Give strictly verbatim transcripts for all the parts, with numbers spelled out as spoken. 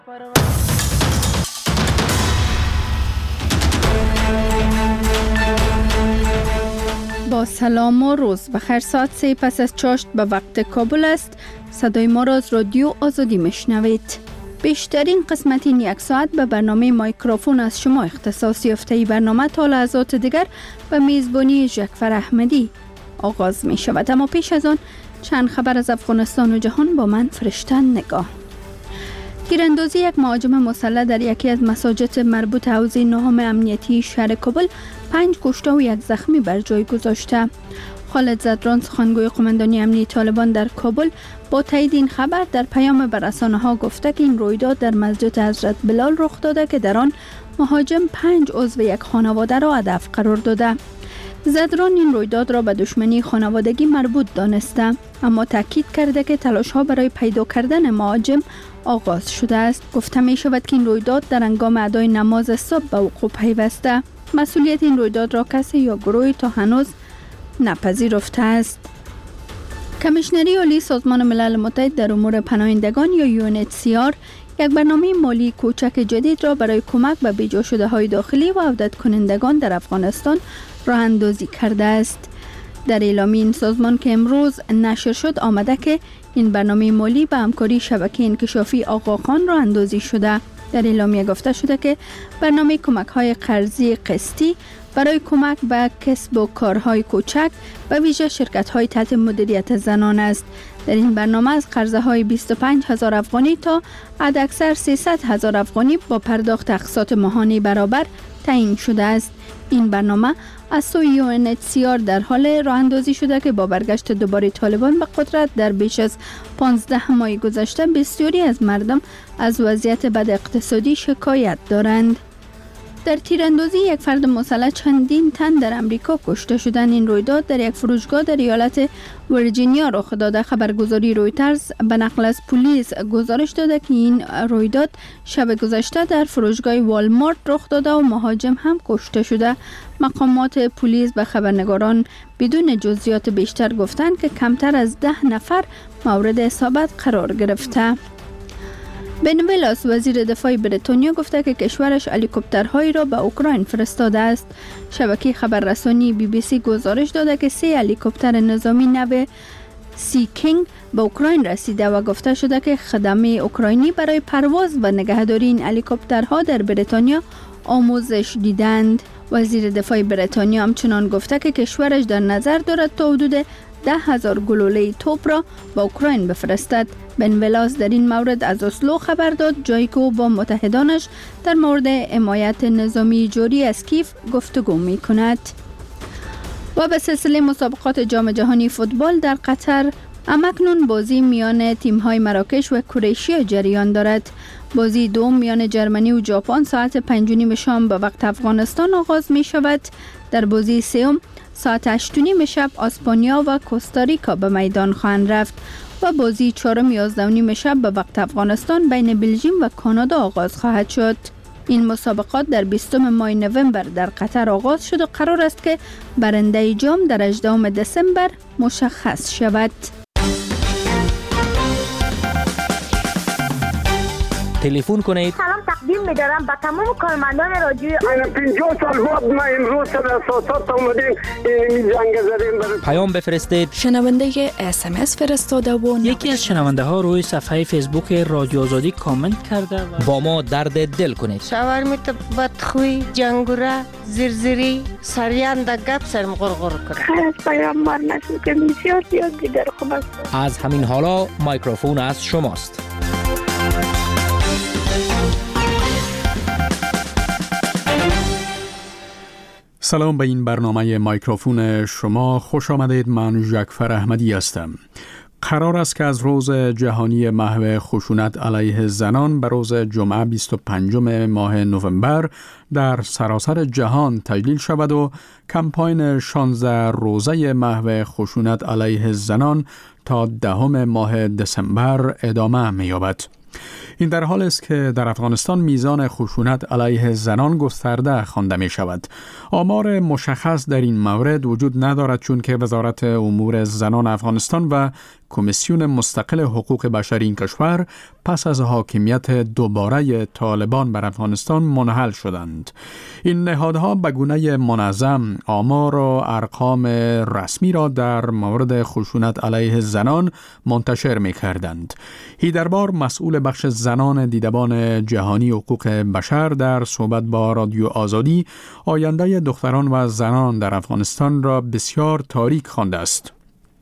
با سلام و روز بخیر. ساعت سه پس از چاشت به وقت کابل است. صدای ما را از رادیو آزادی میشنوید. بیشترین قسمت این یک ساعت به برنامه مایکروفون از شما اختصاص یافته. ای برنامه تا لحظات دیگر به میزبانی جعفر احمدی آغاز می شود. اما پیش از آن چند خبر از افغانستان و جهان با من فرشته نگاه. تیراندازی یک مهاجم مسلح در یکی از مساجد مربوط حوزه نهم امنیتی شهر کابل پنج کشته و یک زخمی بر جای گذاشته. خالد زدران، سخنگوی قماندانی امنیتی طالبان در کابل، با تایید این خبر در پیام به رسانه‌ها گفته که این رویداد در مسجد حضرت بلال رخ داده که در آن مهاجم پنج عضو یک خانواده را هدف قرار داده. زدران این رویداد را به دشمنی خانوادگی مربوط دانسته، اما تاکید کرده که تلاش‌ها برای پیدا کردن مهاجم آغاز شده است. گفته می شود که این رویداد در هنگام ادای نماز صبح به وقوع پیوسته. مسئولیت این رویداد را کسی یا گروهی تا هنوز نپذیرفته است. کمیشنری عالی سازمان ملل متحد در امور پناهندگان یا یو ان اچ سی آر یک برنامه مالی کوچک جدید را برای کمک به بیجا شده های داخلی و عودت کنندگان در افغانستان راه اندازی کرده است. در اعلامیه این سازمان که امروز نشر شد آمده که این برنامه مالی به همکاری شبکه انکشافی آقاخان راه اندازی شده. در اعلامیه گفته شده که برنامه کمک های قرضی قسطی برای کمک به کسب و کارهای کوچک به ویژه شرکت های تحت مدیریت زنان است. در این برنامه از قرضه های بیست و پنج هزار افغانی تا حداکثر سیصد هزار افغانی با پرداخت اقساط ماهانه برابر تعیین شده است. این برنامه از سوی یو ان اچ سی آر در حال راه اندازی شده که با برگشت دوباره طالبان به قدرت در بیش از پانزده ماه گذشته بسیاری از مردم از وضعیت بد اقتصادی شکایت دارند. در تیراندازی یک فرد مسلح چندین تن در امریکا کشته شدند. این رویداد در یک فروشگاه در ایالت ویرجینیا رخ داده. خبرگزاری رویترز به نقل از پلیس گزارش داده که این رویداد شب گذشته در فروشگاه والمارت رخ داده و مهاجم هم کشته شده. مقامات پلیس به خبرنگاران بدون جزئیات بیشتر گفتند که کمتر از ده نفر مورد اصابت قرار گرفته. بن ویلاس، وزیر دفاع بریتانیا، گفته که کشورش هلیکوپترهایی را به اوکراین فرستاده است. شبکه خبررسانی بی بی سی گزارش داده که سه هلیکوپتر نظامی نو سی کینگ به اوکراین رسیده و گفته شده که خدمه اوکراینی برای پرواز و نگهداری این هلیکوپترها در بریتانیا آموزش دیدند. وزیر دفاع بریتانیا همچنان گفته که کشورش در نظر دارد تا حدود ده هزار گلوله توپ را با اوکراین بفرستد. بن ویلاس در این مورد از اسلو خبر داد، جایی که او با متحدانش در مورد حمایت نظامی جوری از کیف گفتگو می کند. و به سلسله مسابقات جام جهانی فوتبال در قطر همکنون بازی میان تیم‌های مراکش و کرواتیا جریان دارد. بازی دوم میان جرمنی و ژاپن ساعت پنج و نیم شام به وقت افغانستان آغاز می شود. در بازی سوم ساعت هشت و نیم شب اسپانیا و کوستاریکا به میدان خواهند رفت و بازی چهارم یازده و نیم شب به وقت افغانستان بین بلژیم و کانادا آغاز خواهد شد. این مسابقات در بیستم ماه نوامبر در قطر آغاز شد و قرار است که برنده جام در هجدهم دسامبر مشخص شود. تلفن کنید. سلام تقدیم می‌دارم به تمام کارمندان رادیو. پنجاه سال بعد ما امروز در اساسات اومدیم این جنگ زدیم. پیام بفرستید. شنونده اس ام اس فرستاده و یکی از شنونده ها روی صفحه فیسبوک رادیو آزادی کامنت کرده و با ما درد دل کنید. شاورمیت بدخوی، جنگوره، زرزری، سریان در گپ سرم غرغر کنه. خیلی از پیامبر نشد که بسیار زیاد دیگر خوب است. از همین حالا مایکروفون از شماست. سلام به این برنامه مایکروفون شما خوش آمدید. من جعفر احمدی هستم. قرار است که از روز جهانی محو خشونت علیه زنان به روز جمعه بیست و پنجم ماه نوامبر در سراسر جهان تجلیل شود و کمپاین شانزده روزه محو خشونت علیه زنان تا دهم ماه دسامبر ادامه می‌یابد. این در حال است که در افغانستان میزان خشونت علیه زنان گسترده خوانده می شود. آمار مشخص در این مورد وجود ندارد، چون که وزارت امور زنان افغانستان و کمیسیون مستقل حقوق بشر این کشور پس از حاکمیت دوباره طالبان بر افغانستان منحل شدند. این نهادها به گونه منظم آمار و ارقام رسمی را در مورد خشونت علیه زنان منتشر می کردند. هیدربار مسئول بخش زنان دیدبان جهانی حقوق بشر در صحبت با رادیو آزادی آینده دختران و زنان در افغانستان را بسیار تاریک خوانده است.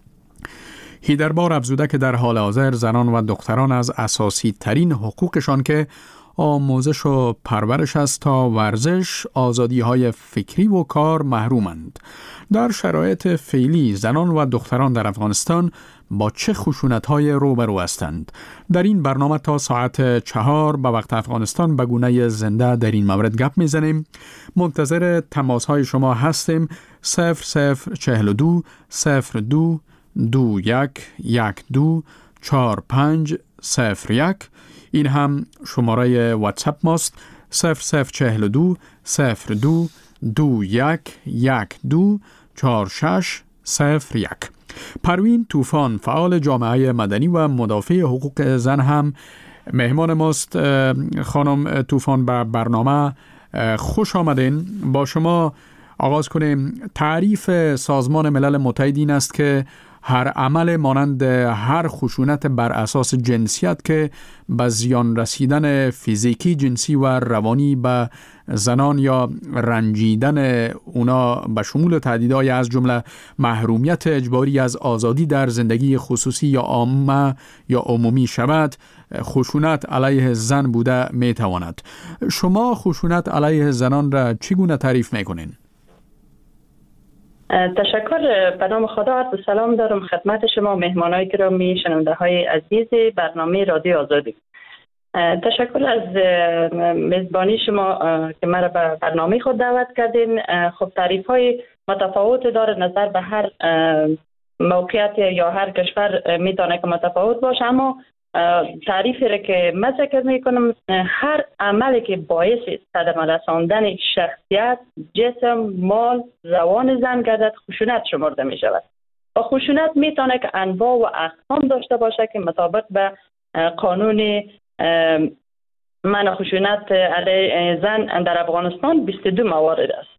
هیدربار افزوده که در حال حاضر زنان و دختران از اساسی ترین حقوقشان که آموزش و پرورش است تا ورزش، آزادی های فکری و کار محرومند. در شرایط فعلی زنان و دختران در افغانستان با چه خشونت های روبرو هستند؟ در این برنامه تا ساعت چهار به وقت افغانستان به گونه زنده در این مورد گپ میزنیم. منتظر تماس های شما هستیم. صفر صفر چهل و دو صفر دو دو یک یک دو چار پنج صفر یک. این هم شماره واتساپ ماست. صفر صفر چهل و دو صفر دو دو یک یک دو چار شش صفر یک. پروین طوفان فعال جامعه مدنی و مدافع حقوق زن هم مهمان ماست. خانم طوفان به برنامه خوش آمدین. با شما آغاز کنیم. تعریف سازمان ملل متحد این است که هر عمل مانند هر خشونت بر اساس جنسیت که به زیان رسیدن فیزیکی، جنسی و روانی به زنان یا رنجیدن اونا به شمول تهدیدهای از جمله محرومیت اجباری از آزادی در زندگی خصوصی یا عامه یا عمومی شود، خشونت علیه زن بوده می تواند. شما خشونت علیه زنان را چگونه تعریف میکنین؟ تشکر. به نام خدا عرض سلام دارم خدمت شما مهمانای گرامی، شنونده های عزیز برنامه رادیو آزادی. تشکر از میزبانی شما که مرا به برنامه خود دعوت کردین. خب تعریف های متفاوت داره، نظر به هر موقعیت یا هر کشور میتونه که متفاوت باشه، اما تعریفی را که من ذکر میکنم هر عملی که باعث صدمه رساندن شخصیت، جسم، مال، روان زن گردد خشونت شمرده می شود. و خشونت میتونه که انواع و اقسام داشته باشه که مطابق به قانون منع خشونت علیه زن در افغانستان بیست و دو موارد است.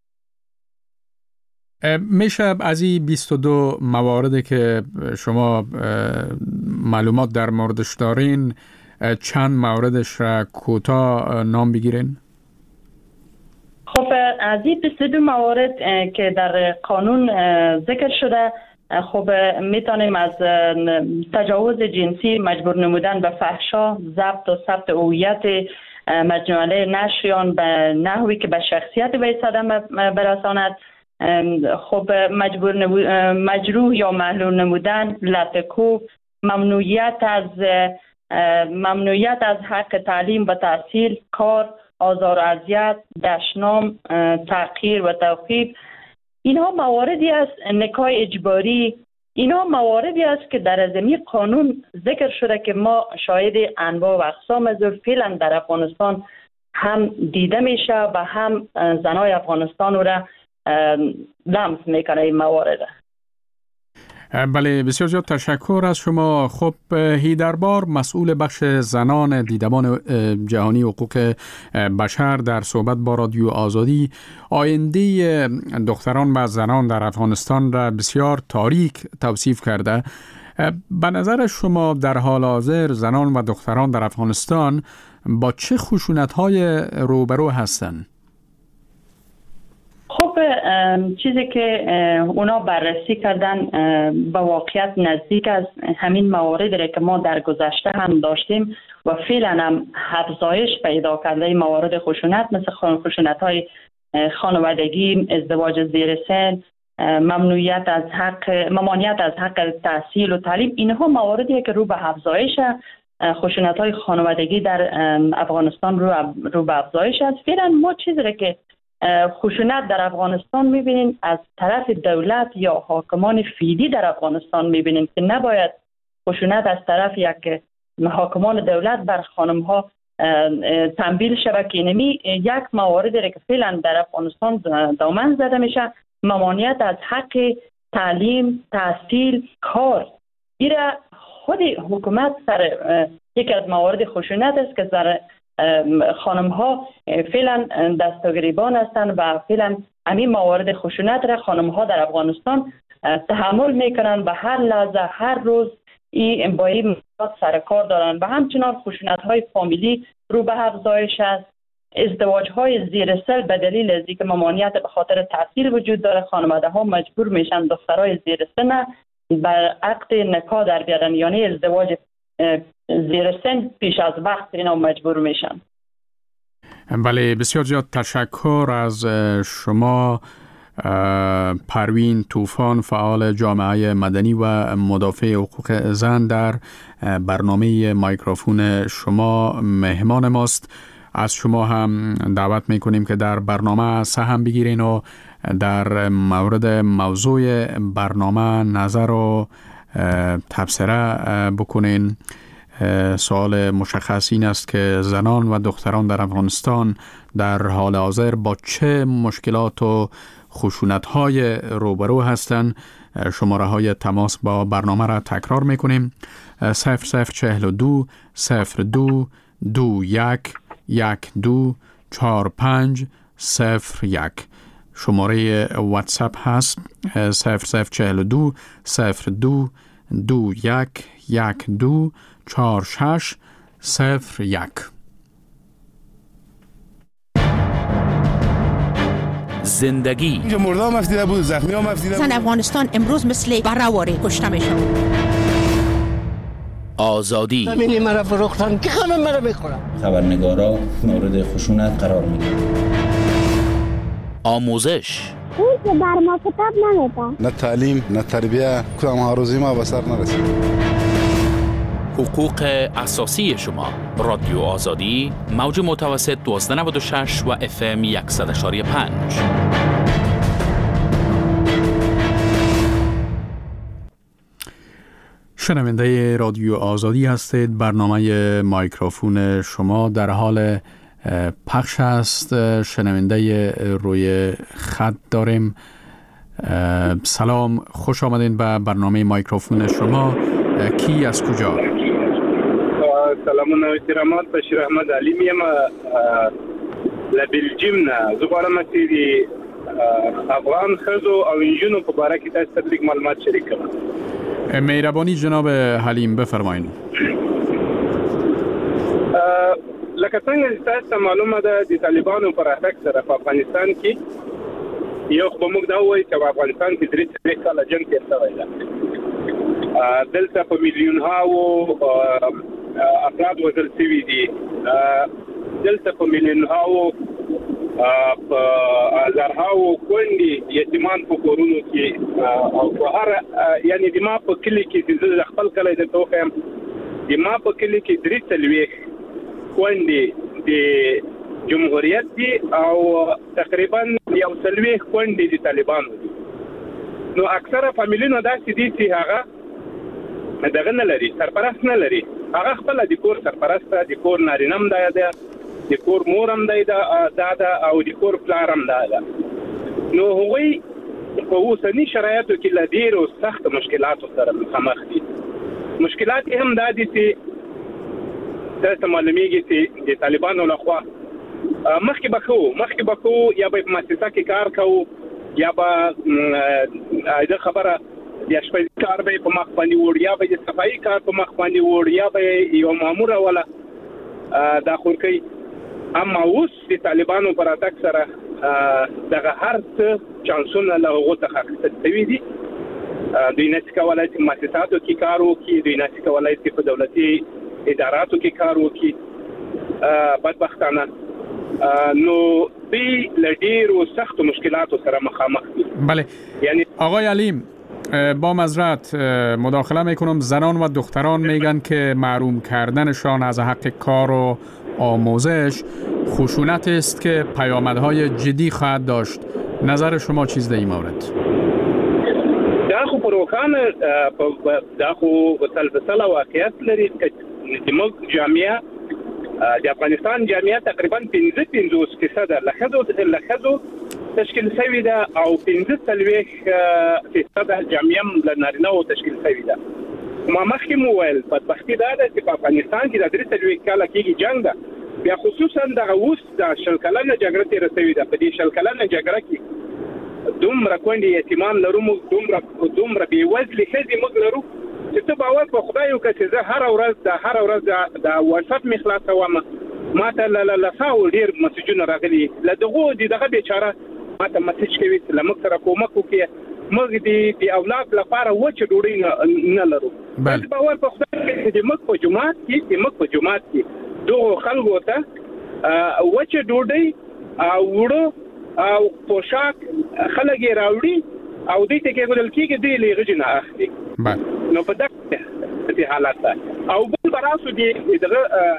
میشه از این بیست و دو مواردی که شما معلومات در موردش دارین چند موردش را کوتاه نام بگیرین؟ خب از این بیست و دو موارد که در قانون ذکر شده، خب میتونیم از تجاوز جنسی، مجبور نمودن به فحشا، ضبط و ثبت هویت مجموعه نشریان به نحوی که به شخصیت وی صدمه برساند، خب مجبور نمو... مجروح یا محلول نمودن، لطکو، ممنوعیت از ممنوعیت از حق تعلیم و تحصیل، کار، آزار و اذیت، دشنام، تحقیر و توقیف. اینها مواردی است، نکاح اجباری، اینها مواردی است که در ضمن قانون ذکر شده که ما شاهد انواع و اقسام از فعلا در افغانستان هم دیده میشه و هم زنای افغانستان را لمس میکنه این موارد. بله، بسیار زیاد تشکر از شما. خب هیدربار مسئول بخش زنان دیدبان جهانی حقوق بشر در صحبت با رادیو آزادی آینده دختران و زنان در افغانستان را بسیار تاریک توصیف کرده. به نظر شما در حال حاضر زنان و دختران در افغانستان با چه خشونت‌های روبرو هستند؟ خب چیزی که اونا بررسی کردن به واقعیت نزدیک از همین مواردی که ما در گذشته هم داشتیم و فعلا هم افزایش پیدا کرده موارد خشونت، مثل خشونت‌های خانوادگی، ازدواج زیر سن، ممنوعیت از حق ممانعت از حق تحصیل و تعلیم. اینها مواردی که رو به افزایش خشونت‌های خانوادگی در افغانستان رو رو به افزایش است. فعلا ما چیزی که خشونت در افغانستان میبینیم از طرف دولت یا حاکمان فیدی در افغانستان میبینیم که نباید خشونت از طرف یک حاکمان دولت بر خانم ها تنبیل شود که اینمی یک مواردی که فعلا در افغانستان دامن زده میشه، ممانعت از حق تعلیم، تحصیل، کار. ایره خود حکومت سر یکی از موارد خشونت است که در خانم ها فعلا دستگریبان هستند و فعلا همین موارد خشونت را خانم ها در افغانستان تحمل میکنن و هر لحظه هر روز این با این موضوعات سر کار دارن و همچنان خشونت های فامیلی رو به افزایش است. ازدواج های زیر سن به دلیل از اینکه ممانعت به خاطر تحصیل وجود داره، خانواده ها مجبور میشن دخترای زیر سن بر عقد نکاح در بیارن، یعنی ازدواج زیر سن پیش از وقت اینا مجبور میشن. بله، بسیار زیاد تشکر از شما پروین طوفان، فعال جامعه مدنی و مدافع حقوق زن. در برنامه مایکروفون شما مهمان ماست. از شما هم دعوت میکنیم که در برنامه سهم بگیرین و در مورد موضوع برنامه نظر و تبصره بکنین. سوال مشخص این است که زنان و دختران در افغانستان در حال حاضر با چه مشکلات و خشونت‌های روبرو هستند. شماره های تماس با برنامه را تکرار میکنیم: صفر صفر چهل و دو صفر دو دو یک یک دو چهار پنج صفر یک. شماره واتساپ هست صفر صفر چهل و دو صفر دو دو یک یک دو چهار شش صفر یک. زندگی اینجا مرده هم افتیده بود، زخمی هم افتیده بود. زن افغانستان امروز مثل برهواری کشته میشن. آزادی زمینی مرا فروختن که خانم مرا بخورم. خبرنگارا مورد خشونت قرار میگیرن. آموزش اون که بر ما کتاب نمیدن. نه تعلیم نه تربیه، کدام ها روزی ما به سر نرسید. حقوق اساسی شما. رادیو آزادی، موج متوسط دوازده نود و شش و اف ام صد و پنج. شنونده رادیو آزادی هستید. برنامه مایکروفون شما در حال پخش است. شنونده روی خط داریم. سلام، خوش آمدین به برنامه مایکروفون شما. کی از کجا؟ سلامونه احترامات، بشیر احمد علی میم لبلجیم نه. زبارم اتی افغان خزو او انجونو په باره کې تاسو ته لیک معلومات شریک کوم. مهربانی جناب حلیم بفرمایید. لکه څنګه تاسو ته معلومه ده د طالبانو پر اتاک سره په افغانستان کې یو خو موږ دا وایو چې په افغانستان کې درې څلوېښت کاله جنګ تېر شوی ده. دلته په میلیونهاو افراد وژل شوي دي. دلته په میلیونهاو په زرهاو کونډې یتیمان په کورونو کې او په هر یعنې د ما په کلي کې چې زه د خپل کلی درته وښیم، د ما په کلي کې درې څلوېښت کونډې د جمهوریت دي او تقریبا یو څلوېښت کونډې د طالبانو دي. نو اکثره فامیلونه داسې دي چې هغه دغه نه لري، سرپرست نه لري. هغه خپله د کور سرپرست ده، د کور نارینه هم دی ده، د کور مور هم دی دا ده او د کور پلار هم دا ده. نو هغوی په اوسني شرایطو کې له ډېرو سختو مشکلاتو سره مخامخ دي. مشکلات یې هم دا دي چې تاسو ته معلومیږي چې د طالبانو لخوا مخکې به کوو مخکې به کوو یا به په مؤسسه کې کار کوو یا به دا خبره د اشپزي کار به په مخ باندې وړ یا به د صفایي کار په مخ باندې وړ یا به یو ماموره ولا دا خورکۍ. اما اوس د طالبانو پر اتاک سره دغه هر څه چانسونه له هغو څخه اخیستل شوي دي. دوی نشي کولی چې مؤسساتو کې کار وکړي، دوی نشي کولی چې په دولتي اداراتو کې کار وکړي. بدبختانه نو دوی له ډېرو سختو مشکلاتو سره مخامخ دي. بله، یعنی آقای علیم با معذرت مداخله میکنم. زنان و دختران میگن که محروم کردنشان از حق کار و آموزش خشونت است که پیامدهای جدی خواهد داشت. نظر شما چیز در این مورد؟ دا خو پروکان دا خو تلفسله واقعیت لري د موږ جامعه د افغانستان جامعه تقریبا پنځه پنځوس فیصد لخذو لخذو تشکیل شوی ده او پنځه څلوېښت فیصد جامعه له نارینه‌و تشکیل شوی ده. ما مخکې مو ویل بدبختي دا ده چې په افغانستان کې د درې څلوېښت کاله کېږي جنګ ده، بیا خصوصا دغه اوس د شل کلنه جګړه تېره شوې ده. په دې شل کلنه جګړه کې دومره کونډې یتیمان لرو موږ، دومره دومره بېوزلې ښځې موږ لرو چې ته باور په خدای وکړه چې زه هره ورځ د هره ورځ د واتساپ مې خلاصوم، ما ته له ساو ډېر مسیجونه راغلي، له دغو د دغه بیچاره ما ته مسیج کوي چې له موږ سره کومک وکړي، موږ د اولاد لپاره وچه ډوډۍ نه لرو. بس باور په خدای وکړه چې موږ په جومات کې چې موږ په جومات کې دغو خلکو ته وچه ډوډۍ او وړو او پوشاک خلک یې راوړي او دوی ته کېښودل کېږي، دوی له هغې نه اخلي. نو په دغه حالت ده. او بل براسو دغه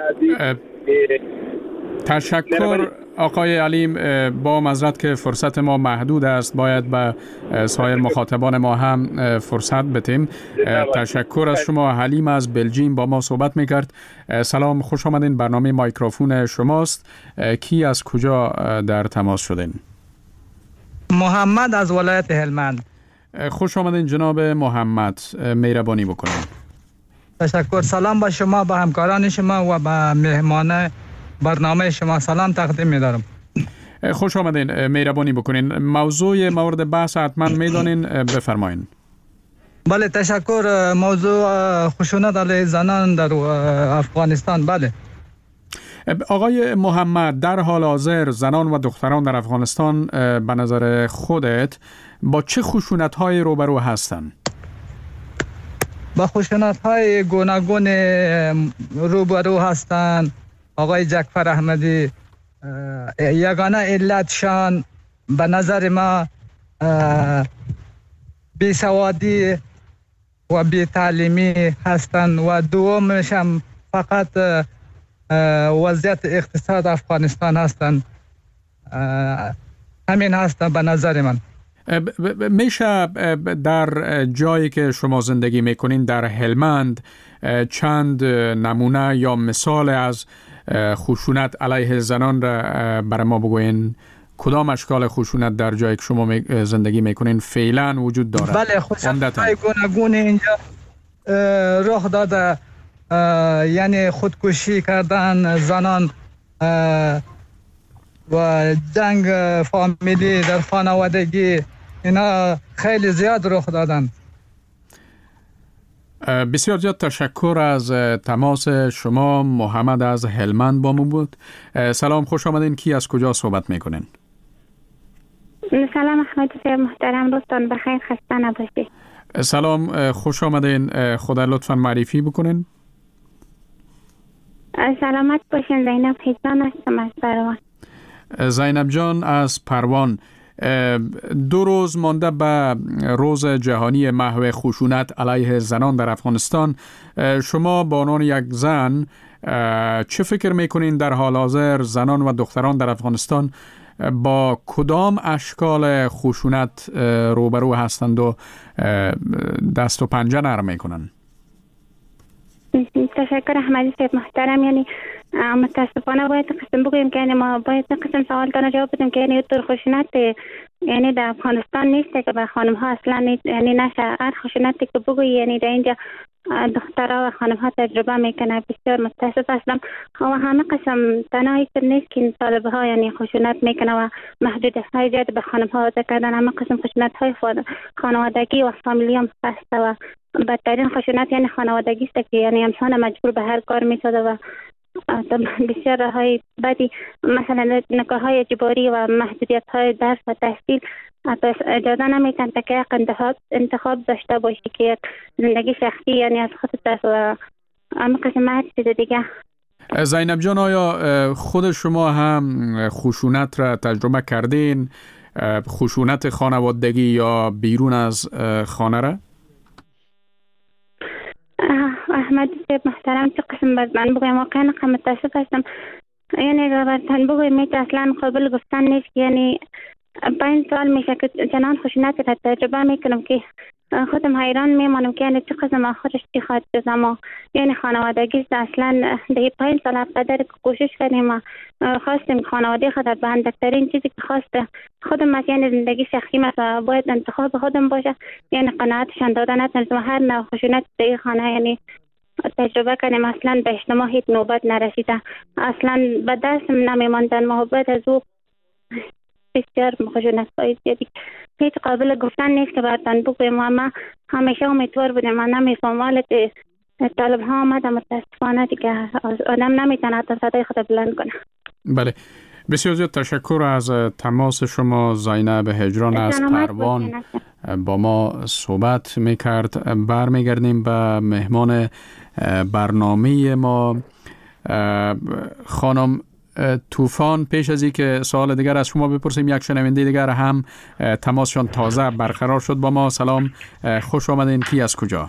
تشکر آقای علیم. با معذرت که فرصت ما محدود است، باید به سایر مخاطبان ما هم فرصت بدیم. تشکر از شما. حلیم از بلژیم با ما صحبت میکرد. سلام، خوش آمدین. برنامه مایکروفون شماست. کی از کجا در تماس شدین؟ محمد از ولایت هلمند. خوش آمدین جناب محمد، مهربانی بکنید. تشکر. سلام با شما، با همکاران شما و با مهمان برنامه شما سلام تقدیم می‌دارم. خوش آمدین، مهربانی بکنین. موضوع مورد بحث حتما میدانین، بفرمایین. بله تشکر. موضوع خشونت علیه زنان در افغانستان. بله آقای محمد، در حال حاضر زنان و دختران در افغانستان به نظر خودت با چه خشونت‌های روبرو هستند؟ با خشونت‌های گوناگون روبرو هستند. آقای جعفر احمدی، یگانه علتشان به نظر ما بیسوادی و بی‌تعلیمی هستند و دومش هم فقط وضعیت اقتصاد افغانستان هستند. همین هستند به نظر من. میشه در جایی که شما زندگی میکنین در هلمند چند نمونه یا مثال از خشونت علیه زنان را برای ما بگوین؟ کدام اشکال خشونت در جایی که شما زندگی میکنین فعلا وجود داره؟ بله، خشونت‌های گوناگون اینجا رخ داده، یعنی خودکشی کردن زنان و جنگ فامیلی در خانوادگی، اینا خیلی زیاد رخ دادن. بسیار زیاد تشکر از تماس شما. محمد از هلمند با ما بود. سلام، خوش آمدین. کی از کجا صحبت میکنین؟ سلام احمد صاحب محترم، روزتان بخیر، خسته نباشید. سلام، خوش آمدین. خدا لطفا معرفی بکنین. سلامت باشین. زینب حیدان هستم از پروان. زینب جان از پروان، دو روز مانده به روز جهانی محو خشونت علیه زنان در افغانستان، شما به عنوان یک زن چه فکر میکنین در حال حاضر زنان و دختران در افغانستان با کدام اشکال خشونت روبرو هستند و دست و پنجه نرم میکنن؟ تشکر احمدی صاحب محترم. یعنی متاسفانه باید قسم بگویم که یعنی ما باید قسم سوال تانو جواب بدیم که یعنی طور خشونت یعنی در افغانستان نیسته که به خانم ها اصلا نیست، یعنی نشه. هر خشونتی که بگوی یعنی در اینجا دخترها و خانم ها تجربه میکنه. بسیار متاسف هستم. و همه قسم تنهایی که نیست که طالبه ها یعنی خشونت میکنه و محدودیت های زیاد به خانم ها وضع کردن. همه قسم خشونت های خانوادگی و فامیلی هم هسته و بدترین خشونت یعنی خانوادگی است که یعنی انسان مجبور به هر کار میسازه و بسیار راههای بدی، مثلا نکاح های اجباری و محدودیت های درس و تحصیل اجازه نمیتن تا که انتخاب انتخاب داشته باشی که یک زندگی شخصی یعنی از خودت است و اما قسمت چیز دیگه. زینب جان، آیا خود شما هم خشونت را تجربه کردین؟ خشونت خانوادگی یا بیرون از خانه را؟ احمد صاحب محترم، چه قسم باید من بگویم؟ واقعا متاسف هستم. یعنی برتن بگویم میت اصلا قابل گفتن نیست. یعنی پنج سال میشه که چنان خشونت را تجربه میکنم که خودم حیران میمانم که یعنی چه قسم خودش چی خواهد جز اما یعنی خانوادگیش اصلا در پنج سال قدر کوشش کردیم خواستیم خانواده خود به اندکترین چیزی که خواست خودم از یعنی زندگی شخصی مثلا باید انتخاب خودم باشه یعنی قناعتشان دادن نتونستم هر نوع خشونت در خانه یعنی تجربه کنیم اصلا به اجتماع هیچ نوبت نرسیده اصلا به دستم نمیماندن محبت از او بسیار خشونت های زیادی هیچ قابل گفتن نیست که براتون بگویم اما همیشه امیدوار بودیم من نمیفهم حالت طالب ها آمده متاسفانه دیگه آدم نمیتونه حتی صدای خود بلند کنه. بله بسیار زیاد تشکر از تماس شما. زینب هجران از پروان با ما صحبت میکرد. برمیگردیم به مهمان برنامه ما خانم طوفان. پیش از اینکه سوال دیگر از شما بپرسیم یک شنونده دیگر هم تماسشان تازه برقرار شد با ما. سلام، خوش آمدین. کی از کجا؟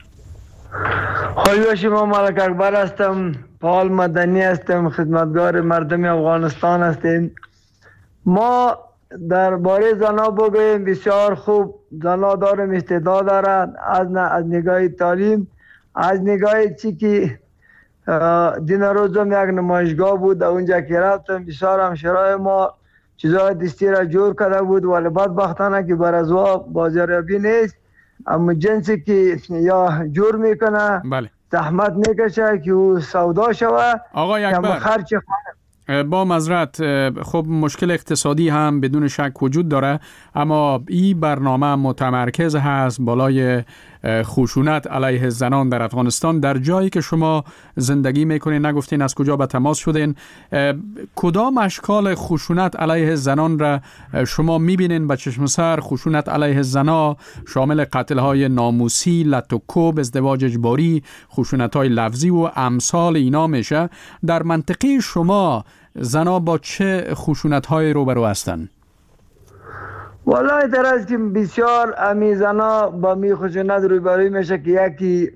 خوش شما. ملک اکبر هستم، پال مدنی هستم، خدمتگار مردم افغانستان هستیم. ما درباره زنا بگوییم بسیار خوب. زنا دارم استعداد دارد از از نگاه تعلیم، از نگاه چی که دین روزم یک نمایشگاه بود اونجا که رفتم بسیار همشهرهای ما چیزای دستی را جور کرده بود ولی بدبختانه که بر ازوا بازاریابی نیست. اما جنسی که یا جور میکنه بله. زحمت میکشه که او سودا شوه آقای اکبر خرچ خانه. با معذرت خب مشکل اقتصادی هم بدون شک وجود داره اما این برنامه متمرکز هست بالای خشونت علیه زنان در افغانستان. در جایی که شما زندگی میکنین نگفتین از کجا به تماس شدین، کدام اشکال خشونت علیه زنان را شما میبینین به چشم سر؟ خشونت علیه زنا شامل قتل های ناموسی، لط و کوب، ازدواج اجباری، خشونت های لفظی و امثال اینا میشه. در منطقه شما زنا با چه خشونت های روبرو هستن؟ والله در از که بسیار امی زنا با می خشونت روبروی میشه که یکی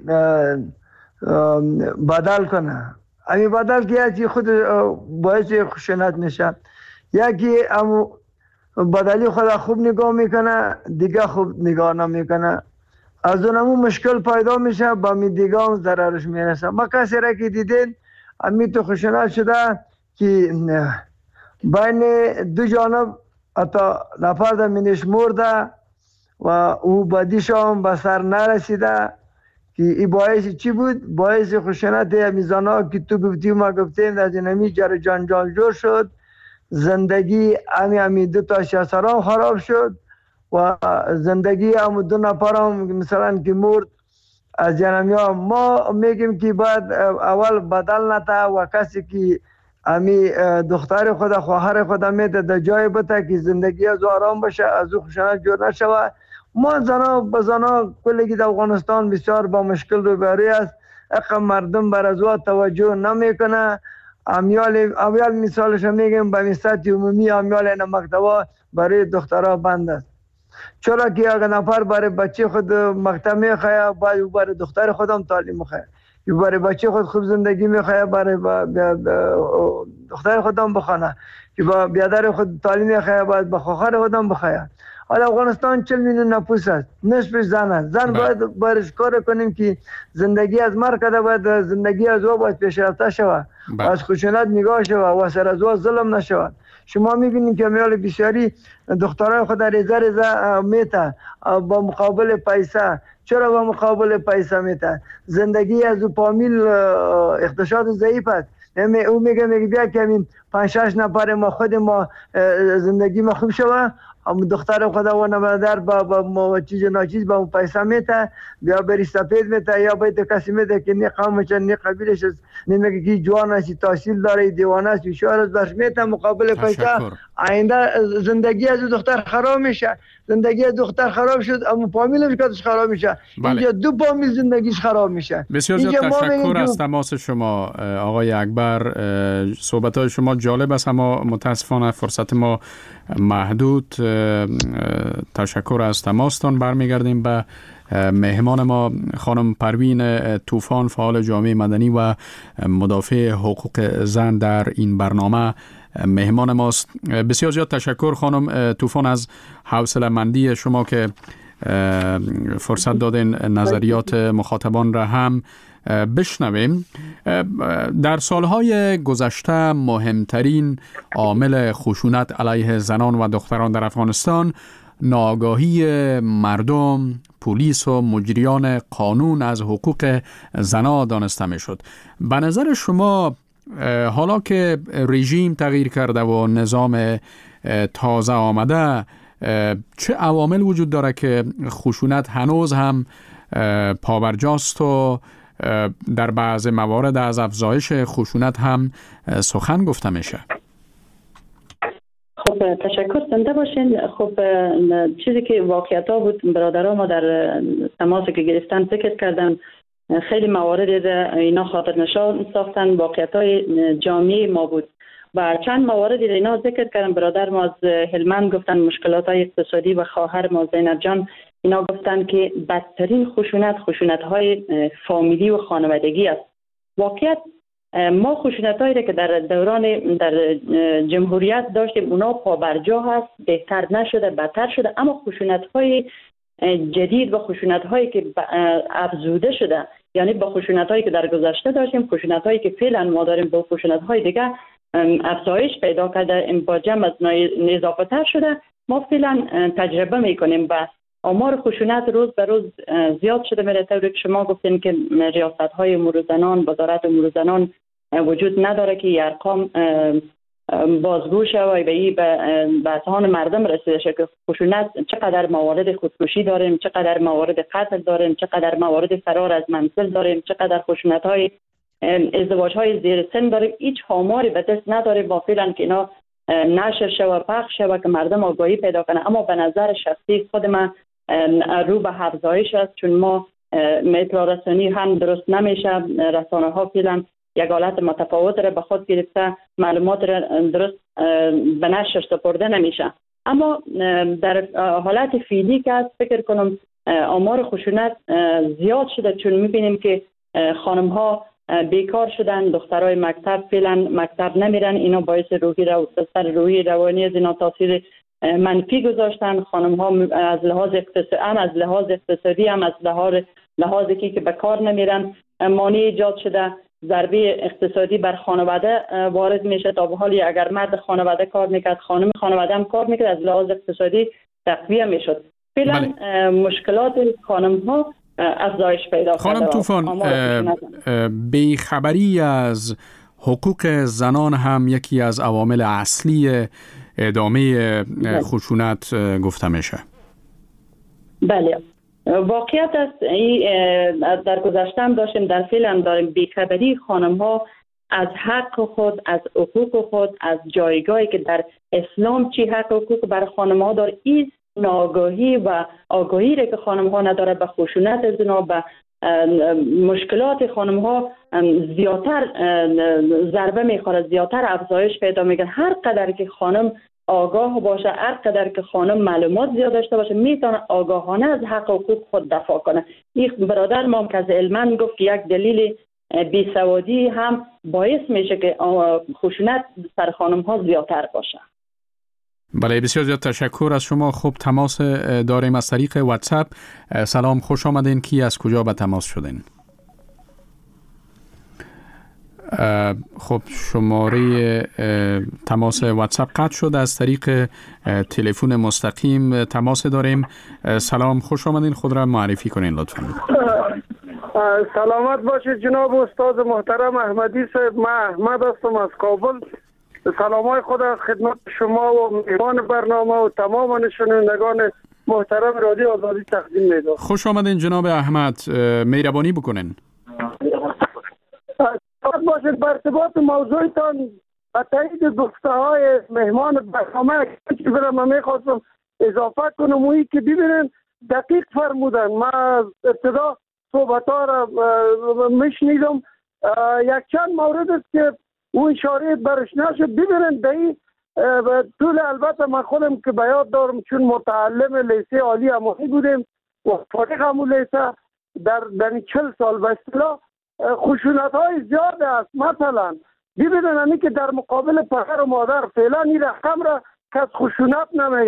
بدل کنه. امی بدل که یکی خود باعث خشونت میشه. یکی امو بدلی خود خوب نگاه میکنه دیگه خوب نگاه نمیکنه. از اونمو مشکل پیدا میشه با می دیگه هم ضررش میرسه. ما کسی را که دیدین امی تو خشونت شده که بین دو جانب حتی نفر در منش مرده و او بدیش هم به سر نرسیده که این باعث چی بود؟ باعث خشونت میزانا که تو گفتی و ما گفتیم در جنمی جر جنجال جور شد. زندگی امی امی دو تا شسران خراب شد و زندگی هم دو نفر هم مثلا که مرد از جنمی ها. ما میگیم که باید اول بدل نته و کسی که امی دختر خود خواهر خود میده در جای بته که زندگی از آرام باشه از او خشونت جور نشوه. ما زنا به زنا کلگی در افغانستان بسیار با مشکل روبروی است. اقا مردم بر از او توجه نمیکنه. امیال اول مثالش میگم به مستت عمومی امیال این مکتبا برای دخترها بند است. چرا که اگر نفر برای بچه خود مکتب میخواه باید برای دختر خودم تعلیم میخواه، برای بچه خود خوب زندگی میخواه برای دختر خودم بخونه، که با بیادر خود تعلیم میخواه باید با خواهر خودم بخواه. حالا افغانستان چهل میلیون نفوس است، نصفش زن است. زن باید برش کار کنیم که زندگی از مرد کده باید زندگی از او باید پیشرفته شود، از خشونت نگاه شود و سر از او ظلم نشود. شما میبینید که میال بسیاری دخترای خود ریزه ریزه میته با مقابل پیسه. چرا با مقابل پیسه میته؟ زندگی از او پامیل اقتصاد ضعیف است. او میگه میگه بیا که همین پنج شش نفر ما خود ما زندگی ما خوب شود، اما دختر خدا و نمادر با با چیز ناچیز با پیسه میته بیا بری سفید میته یا باید کسی میته که نه قومش نه قبیلش نمیگه که جوان است تحصیل داره دیوانه است شعر از برش میته مقابل پیسه. آینده زندگی از دختر خراب میشه. زندگی از دختر خراب شد اما فامیلش کاتش خراب میشه. بله. اینجا دو فامیل زندگیش خراب میشه. بسیار زیاد تشکر از تماس شما آقای اکبر. صحبت‌های شما جالب است اما متاسفانه فرصت ما محدود. تشکر از تماستان. برمیگردیم به مهمان ما خانم پروین طوفان، فعال جامعه مدنی و مدافع حقوق زن در این برنامه مهمان ماست. بسیار زیاد تشکر خانم طوفان از حوصله‌مندی شما که فرصت دادین نظریات مخاطبان را هم بشنویم. در سالهای گذشته مهمترین عامل خشونت علیه زنان و دختران در افغانستان ناآگاهی مردم، پلیس و مجریان قانون از حقوق زنان دانسته می شد. به نظر شما حالا که رژیم تغییر کرده و نظام تازه آمده، چه عوامل وجود داره که خشونت هنوز هم پابرجاست و در بعض موارد از افزایش خشونت هم سخن گفته میشه؟ خب تشکر، زنده باشین. خب چیزی که واقعیت ها بود، برادرها ما در تماسی که گرفتن ذکر کردن، خیلی موارد اینا خاطر نشان ساختن، واقعیت های جامعه ما بود و چند موارد اینا ذکر کردن. برادر ما از هلمند گفتن مشکلات های اقتصادی و خواهر ما زینب جان اینا گفتن که بدترین خشونت خشونت های فامیلی و خانوادگی است. واقعیت ما خشونت هایی که در دوران در جمهوریت داشتیم اونا پابرجا هست، بهتر نشده، بدتر شده، اما خشونت های جدید و خشونت هایی که افزوده شده، یعنی با خشونت هایی که در گذشته داشتیم، خشونت هایی که فعلا ما داریم با خشونت های دیگه افزایش پیدا کرده، با جمع از نظافتر شده. ما فعلا تجربه میکنیم و آمار خشونت روز به روز زیاد شده میره. طوری که شما گفتین که ریاست های امور زنان، وزارت امور زنان وجود نداره که ارقام بازگو شده و به این به اذهان مردم رسیده شده که خشونت چقدر موارد خودکشی داریم، چقدر موارد قتل داریم، چقدر موارد فرار از منزل داریم، چقدر خشونت های ازدواج های زیر سن داریم. هیچ آماری به دست نداریم با فعلا که اینا نشر شده و پخش شده که مردم آگاهی پیدا کنه. اما به نظر شخصی خود من رو به افزایش است، چون ما اطلاع رسانی هم درست نمیشه، رسانه ها فعلا یک حالت متفاوت را به خود گرفته، معلومات را درست به نشر سپرده نمیشه. اما در حالت فعلی که است فکر کنم آمار خشونت زیاد شده، چون میبینیم که خانم ها بیکار شدن، دخترای مکتب فعلا مکتب نمیرن، اینا باعث روحی رو سر روحی روانی از اینا تاثیر منفی گذاشتن. خانم ها از لحاظ اقتصادی هم از لحاظ اقتصادی هم از لحاظ لحاظی که که به کار نمیرن مانع ایجاد شده. ضربه اقتصادی بر خانواده وارد میشه. تا به حال اگر مرد خانواده کار میکرد، خانم خانواده هم کار میکرد، از لحاظ اقتصادی تقویه میشد. فعلا مشکلات خانم ها افزایش پیدا کرده. خانم طوفان، بیخبری از حقوق زنان هم یکی از عوامل اصلی ادامه خشونت گفته میشه. بله، واقعیت است. در گذشته هم داشتیم، در فعل هم داریم. بیخبری خانم ها از حق خود، از حقوق خود، از جایگاهی که در اسلام چی حق حقوق بر خانم ها داره، این ناآگاهی و آگاهی را که خانم ها نداره به خشونت زنا، به مشکلات خانم ها زیادتر ضربه میخوره، زیادتر افزایش پیدا میکنه. هر قدر که خانم آگاه باشه، هر قدر که خانم معلومات زیاد داشته باشه، میتونه آگاهانه از حق و حقوق خود دفاع کنه. این برادر ما که از علمان گفت که یک دلیل بیسوادی هم باعث میشه که خشونت سر خانم ها زیادتر باشه. بله، بسیار زیاد تشکر از شما. خب تماس داریم از طریق واتساپ. سلام، خوش آمدین. کی از کجا به تماس شدین؟ خب شماره تماس واتساپ قطع شد. از طریق تلفن مستقیم تماس داریم. سلام، خوش آمدین. خود را معرفی کنین لطفاً. سلامت باشید جناب استاد محترم احمدی صاحب. من احمد هستم از کابل. سلامای خود از خدمت شما و میهمان برنامه و تمام شنوندگان محترم رادیو آزادی تقدیم می‌کنم. خوش آمدین جناب احمد. مهربانی بکنین. سلامت باشید. بر ارتباط موضوعتان و تایید گفته های میهمان برنامه که برام میخواستم اضافه کنم و که ببینن دقیق فرمودن. من از ابتدا صحبت ها را میشنیدم. یک چند مورد است که اون اشاره برش نشد. ببینن در این طول البته من خودم که به یاد دارم چون متعلم لیسه عالی امانی بودیم و فارغ همون لیسه در در چل سال به اصطلاح خشونت های زیاد است. مثلا ببینن همی که در مقابل پدر و مادر فعلا این رقم را کس خشونت نمیگه،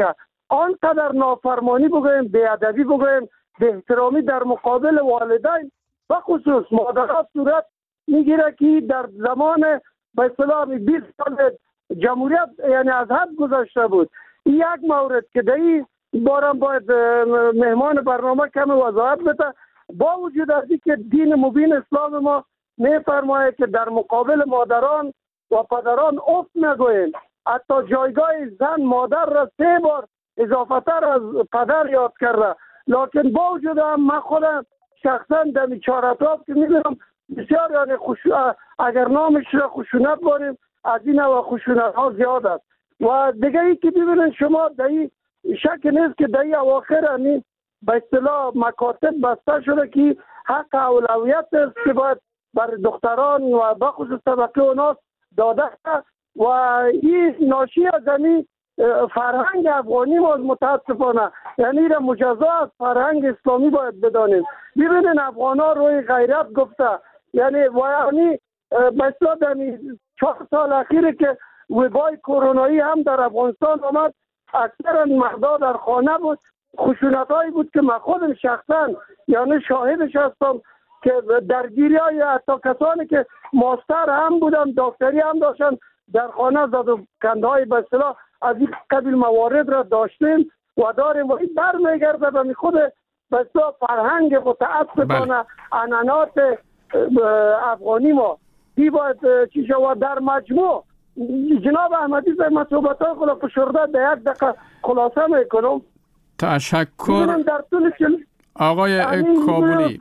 آنقدر نافرمانی بگویم، بیادبی بگویم، به احترامی در مقابل والدین و خصوص مادرها صورت میگیره که در زمان به اصطلاح بیست سال جمهوریت یعنی از حد گذشته بود. این یک مورد که در این بارم باید مهمان برنامه کم وضاحت بده. با وجود از اینکه دین مبین اسلام ما میفرماید که در مقابل مادران و پدران اف نگوییم، حتی جایگاه زن مادر را سه بار اضافه تر از پدر یاد کرده، لکن با وجود هم من خودم شخصا در چهارتاف که میبینم بسیار یعنی خشو... اگر نامش را خشونت باریم از این و خشونت ها زیاد است. و دیگه ای که ببینید شما در این شک نیست که در این اواخر همین به اصطلاح مکاتب بسته شده که حق اولویت است که باید بر دختران و بخصوص طبقه اوناس داده و این ناشی از همین فرهنگ افغانی ما متاسفانه، یعنی را مجزا از فرهنگ اسلامی باید بدانیم. ببینید افغان ها روی غیرت گفته، یعنی و یعنی مثلا در چهار سال اخیری که وبای کرونایی هم در افغانستان آمد، اکثر مردا در خانه بود، خشونت هایی بود که من خودم شخصا یعنی شاهدش هستم که درگیری های حتی کسانی که ماستر هم بودن دکتری هم داشتن در خانه زد و کنده های به اصطلاح از این قبیل موارد را داشتیم و داریم و این برمیگرده به خود به اصطلاح فرهنگ متاسفانه عنعنات افغانی ما. دی باید چی شود در مجموع جناب احمدی صاحب من صحبت های خود فشرده در یک دقیقه خلاصه میکنم. تشکر آقای کابلی.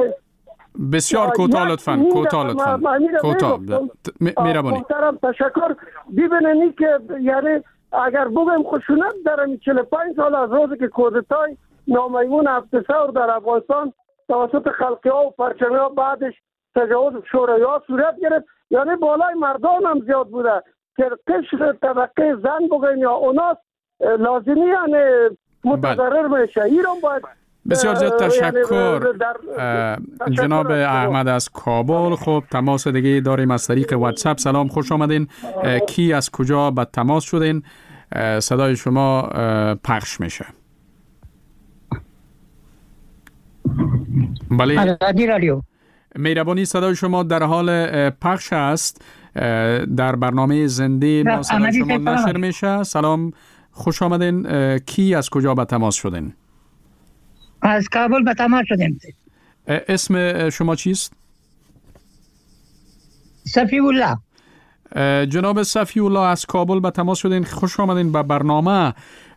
بسیار کوتاه لطفاً، کوتاه لطفاً، کوتاه میربانی. تشکر. ببینید که یعنی اگر بگم خشونت در این چهل و پنج سال از روزی که کودتای نامیمون هفت ثور در افغانستان توسط خلقی ها و پرچمی ها بعدش تجاوز شوروی ها صورت گرفت، یعنی بالای مردان هم زیاد بوده که قشر طبقه زن بگیم یا اوناس لازمی یعنی متضرر میشه. ایران باید بسیار زیاد تشکر جناب احمد از کابل. خب تماس دیگه داریم از طریق واتساپ. سلام، خوش آمدین. کی از کجا به تماس شدین؟ صدای شما پخش میشه. بله رادیو مهربانی، صدای شما در حال پخش است در برنامه زنده ما. صدای شما نشر میشه. سلام، خوش آمدین. کی از کجا به تماس شدین؟ از کابل به تماس شدیم. اسم شما چیست؟ صفی الله. جناب صفی الله از کابل به تماس شدین. خوش آمدین به برنامه.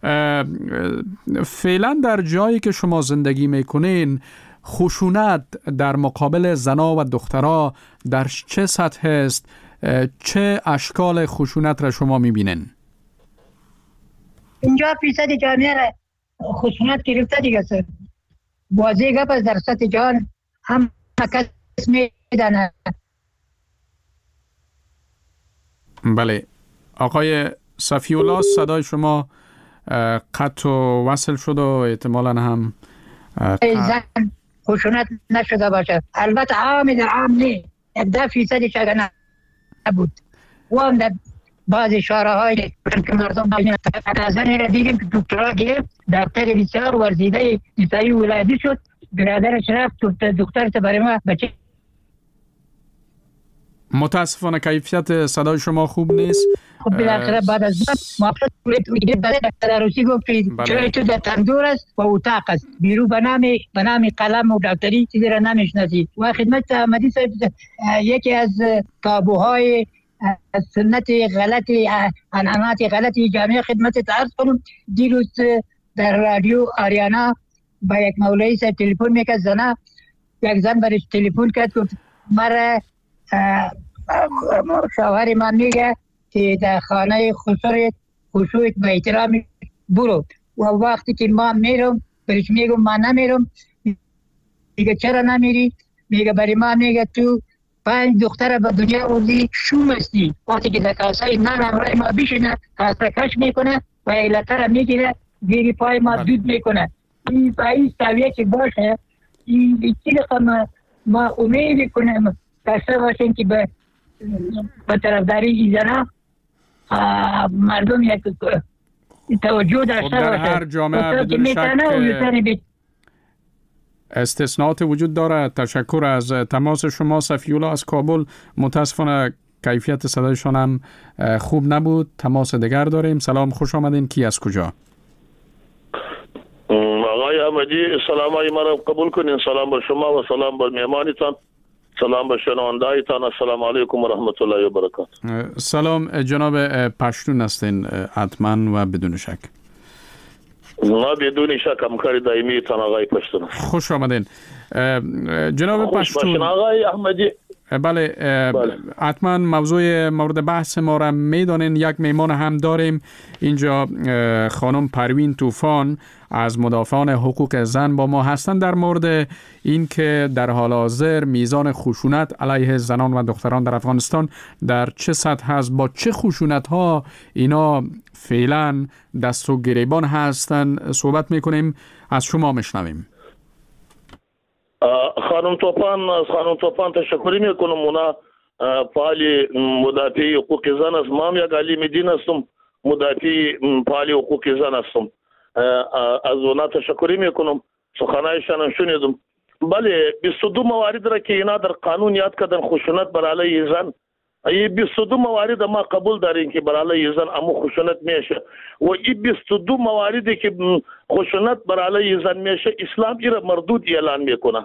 فعلا در جایی که شما زندگی میکنین خشونت در مقابل زنا و دخترها در چه سطح است؟ چه اشکال خشونت را شما میبینین؟ اینجا فیصد جامعه را خشونت گرفته دیگه سر. واضح گپ از در سطح جهان هم کس میدانه. بله آقای صفی الله، صدای شما قطع و وصل شد و احتمالاً هم زن خشونت نشده باشه. البته عام در عام نه، ده فیصدش اگر نبود و هم در بعض شارع‌های که مردم زنی را دیدیم که دکترا گرفت، دکتر بسیار ورزیده نسایی ولایتی شد، برادرش رفت دکتر تا برای ما بچه. متاسفانه کیفیت صدای شما خوب نیست. خب بالاخره بعد از موافقت تدارسی گفت چرای تو در تندور است و اتاق است، بیرو به نام به نام قلم و دکتری چیزی را نمیشناسی. و خدمت احمدی صاحب یکی از تابوهای سنت غلطی عنعنات غلطی جامعه خدمت عرض کنم. دیروز در رادیو آریانا با یک مولوی صاحب تلفن میکرد، زنه یک زن برش تلفن کرد گفت مرا شوهر من میگه که در خانه خسرت خشوعت به احترام برو، و وقتی که ما میرم برش میگم من نمیرم، میگه چرا نمیری؟ میگه برای ما میگه تو پنج دختر به دنیا اوزی شوم استی، وقتی که در کاسای نان امرای ما بیشنه کاسه کش میکنه و ایلته را میگیره زیری پای ما دود میکنه. این پایی سویه که باشه این چیز ما, ما امید کنیم داشته باشیم که به به طرفداری این زنه مردم یک توجه داشته باشه. در هر جامعه بدون شک استثناءات وجود داره. تشکر از تماس شما. صفی‌الله از کابل. متاسفانه کیفیت صدایشان هم خوب نبود. تماس دیگر داریم. سلام، خوش آمدین. کی از کجا؟ آقای احمدی، سلام های مرا قبول کنین. سلام بر شما و سلام بر مهمانتان. سلام بر شنوندهایتان. السلام علیکم و رحمت الله و برکاته. سلام، جناب پشتون هستین حتما و بدون شک. ما بدون شک همکار دائمی تان آقای پشتون. خوش آمدین جناب پشتون. آقای احمدی. بله, بله. حتما موضوع مورد بحث ما را میدانین. یک میمان هم داریم اینجا، خانم پروین طوفان از مدافعان حقوق زن با ما هستند در مورد این که در حال حاضر میزان خشونت علیه زنان و دختران در افغانستان در چه سطح هست، با چه خشونت ها اینا فعلا دست و گریبان هستند صحبت میکنیم. از شما میشنویم. خانم توفان از خانم توفان تشکر میکنم. اونا فعال مدافع حقوق زن است. ما هم یک عالم دین هستم، مدافع فعال حقوق زن هستم. از اونا تشکر میکنم. سخنانشان شنیدم. بله، بیست و دو موارد را که اینا در قانون یاد کردن خشونت بر علیه زن، این بیست و دو موارد ما قبول داریم که بر علیه زن امو خشونت میشه و این بیست و دو مواردی که خشونت بر علیه زن میشه اسلام ایره مردود اعلان میکنه.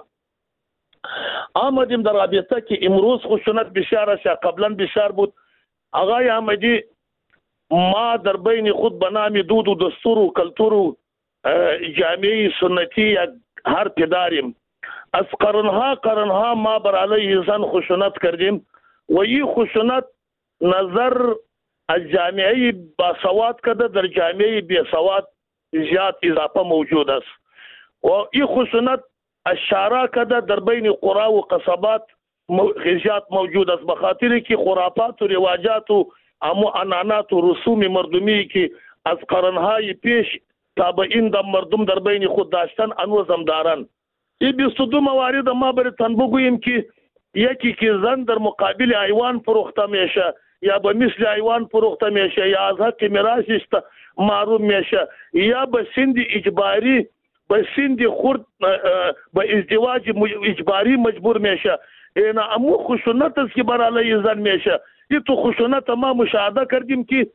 آمدیم در رابطه که امروز خشونت بشار شه، قبلا بشار بود. آقای احمدی، ما در بین خود به نام دود و دستور و کلتور و جامعه سنتی هر داریم. از قرنها قرنها ما بر علیه زن خشونت کردیم و این خشونت نظر از جامعه باسواد کده در جامعه بیسواد زیاد اضافه موجود است و این خشونت اشاره کده در بین قرى و قصبات زیاد موجود است، بخاطر که خرافات و رواجات و امو انانات و رسوم مردمی که از قرنهای پیش تابعین در مردم در بین خود داشتن انوزم دارن. این بیست و دو موارد ما برتان بگوییم که یکی که زن در مقابل حیوان فروخته میشه یا به مثل حیوان فروخته میشه یا از حق میراثش محروم میشه یا به سند اجباری به سند خرد به ازدواج اجباری مجبور میشه. اینا امو خشونت است که بر علیه زن میشه. این تو خشونت ما مشاهده کردیم که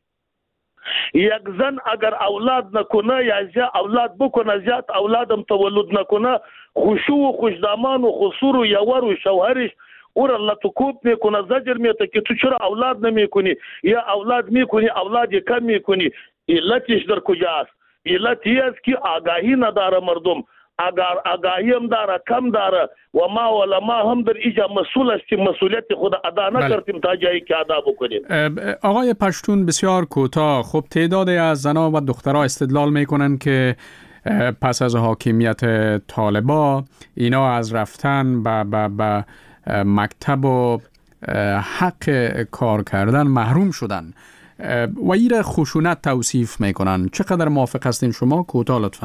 یک زن اگر اولاد نکنه یا زیاد اولاد بکنه زیاد اولادم تولد نکنه خشوع و خوشدامان و خسور و یور و شوهرش او را لطکوب میکنه، زجر میته که تو چرا اولاد نمیکنی یا اولاد میکنی اولاد کم میکنی. علتش در کجاست؟ علت این است که آگاهی نداره مردم. اگر آگاهی هم داره کم داره و ما علما هم در اینجا مسئول است که مسئولیت خود ادا نکردیم تا جایی که ادا بکنیم. آقای پشتون بسیار کوتاه، خب تعدادی از زنان و دخترها استدلال میکنن که پس از حاکمیت طالبا اینا از رفتن به به به مکتب و حق کار کردن محروم شدن و ایره خشونت توصیف میکنن. چقدر موافق هستین شما؟ کوتاه لطفاً.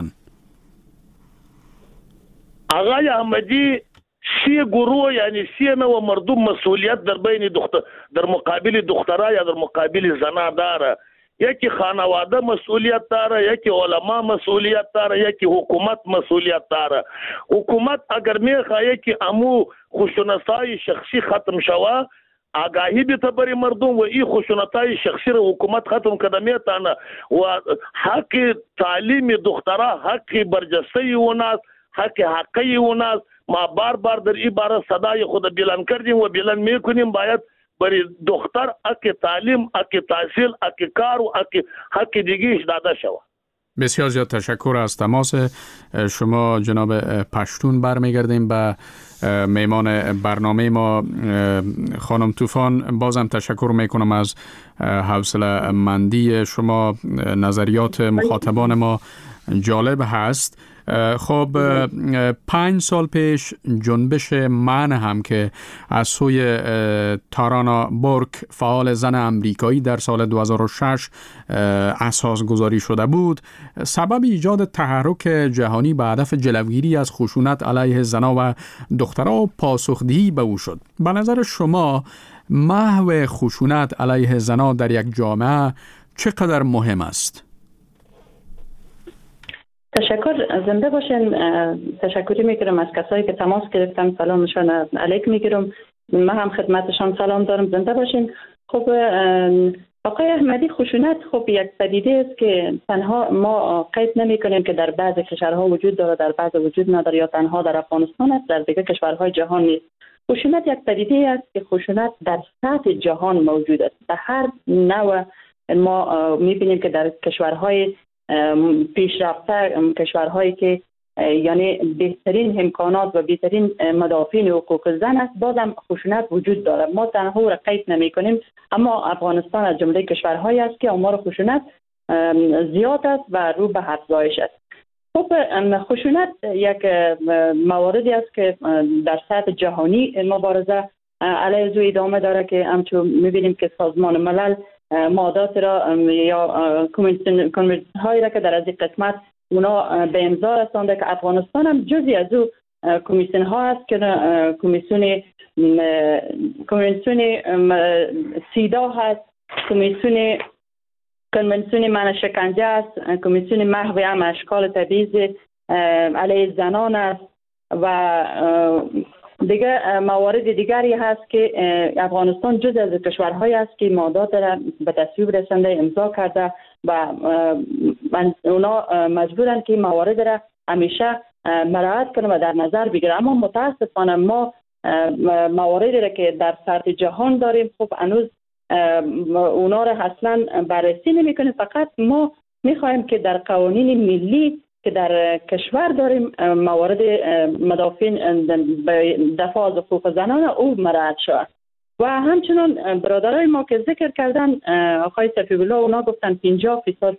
آقای احمدی، سی گروه یعنی سی نوع مردم مسئولیت در بین دختر در مقابل دخترها یا در مقابل زنها داره. یکی خانواده مسئولیت داره، یکی علما مسئولیت داره، یکی حکومت مسئولیت داره. حکومت اگر میخواه که امو خشونت‌های شخصی ختم شوه، آگاهی بیته بری مردم و این خشونت‌های شخصی را حکومت ختم کده میتانه و حق تعلیم دخترها حق برجسته اوناست، حق حقی اوناست. ما بار بار در این باره صدای خود بلند کردیم و بلند میکنیم. باید برای دختر حق تعلیم، حق تحصیل، حق کار و حق, حق دیگهش داده شود. بسیار زیاد تشکر از تماس شما جناب پشتون. برمیگردیم به میمان برنامه ما خانم طوفان. بازم تشکر میکنم از حوصله مندی شما. نظریات مخاطبان ما جالب هست. خب پنج سال پیش جنبش من هم که از سوی تارانا بورک فعال زن امریکایی در سال دو هزار و شش اساس گذاری شده بود، سبب ایجاد تحرک جهانی به هدف جلوگیری از خشونت علیه زنان و دختران و پاسخدهی به او شد. به نظر شما محو خشونت علیه زنان در یک جامعه چقدر مهم است؟ تشکر، زنده باشین. تشکری میکنم از کسایی که تماس گرفتن، سلامشان علیک میگیرم. من هم خدمتشان سلام دارم، زنده باشین. خب آقای احمدی، خشونت خب یک پدیده است که تنها ما قید نمی کنیم که در بعض کشورها وجود داره، در بعض وجود نداره، یا تنها در افغانستان است، در دیگر کشورهای جهان نیست. خشونت یک پدیده است که خشونت در سطح جهان موجود است. در هر نوع ما میبینیم که در کشورهای پیشرفته، کشورهایی که یعنی بهترین امکانات و بهترین مدافعین حقوق زن است، بازم خشونت وجود داره. ما تنها او را قید نمی کنیم، اما افغانستان از جمله کشورهایی است که آمار خشونت زیاد است و رو به افزایش است. خب خشونت یک مواردی است که در سطح جهانی مبارزه علیه او ادامه داره که همچون میبینیم که سازمان ملل مادات را یا کمیسیون هایی را که در از این قسمت اونا به امضا رسانده که افغانستان هم جزی از او کمیسیون ها است که کمیسیون کمیسیون سیدا هست، کمیسیون کنونسیون منع شکنجه است، کمیسیون محو هم اشکال تبعیض علیه زنان است و دیگه موارد دیگری هست که افغانستان جز از کشورهایی است که مادات را به تصویب رسانده امضا کرده و اونا مجبورن که موارد را همیشه مراعات کنه و در نظر بگیره. اما متاسفانه ما مواردی را که در سطح جهان داریم خب هنوز اونا را اصلا بررسی نمی کنیم. فقط ما میخوایم که در قوانین ملی که در کشور داریم موارد مدافعین دفاع از حقوق زنان او مراعات شود. و همچنان برادرای ما که ذکر کردن، آقای صفی الله، اونا گفتن پنجاه فیصد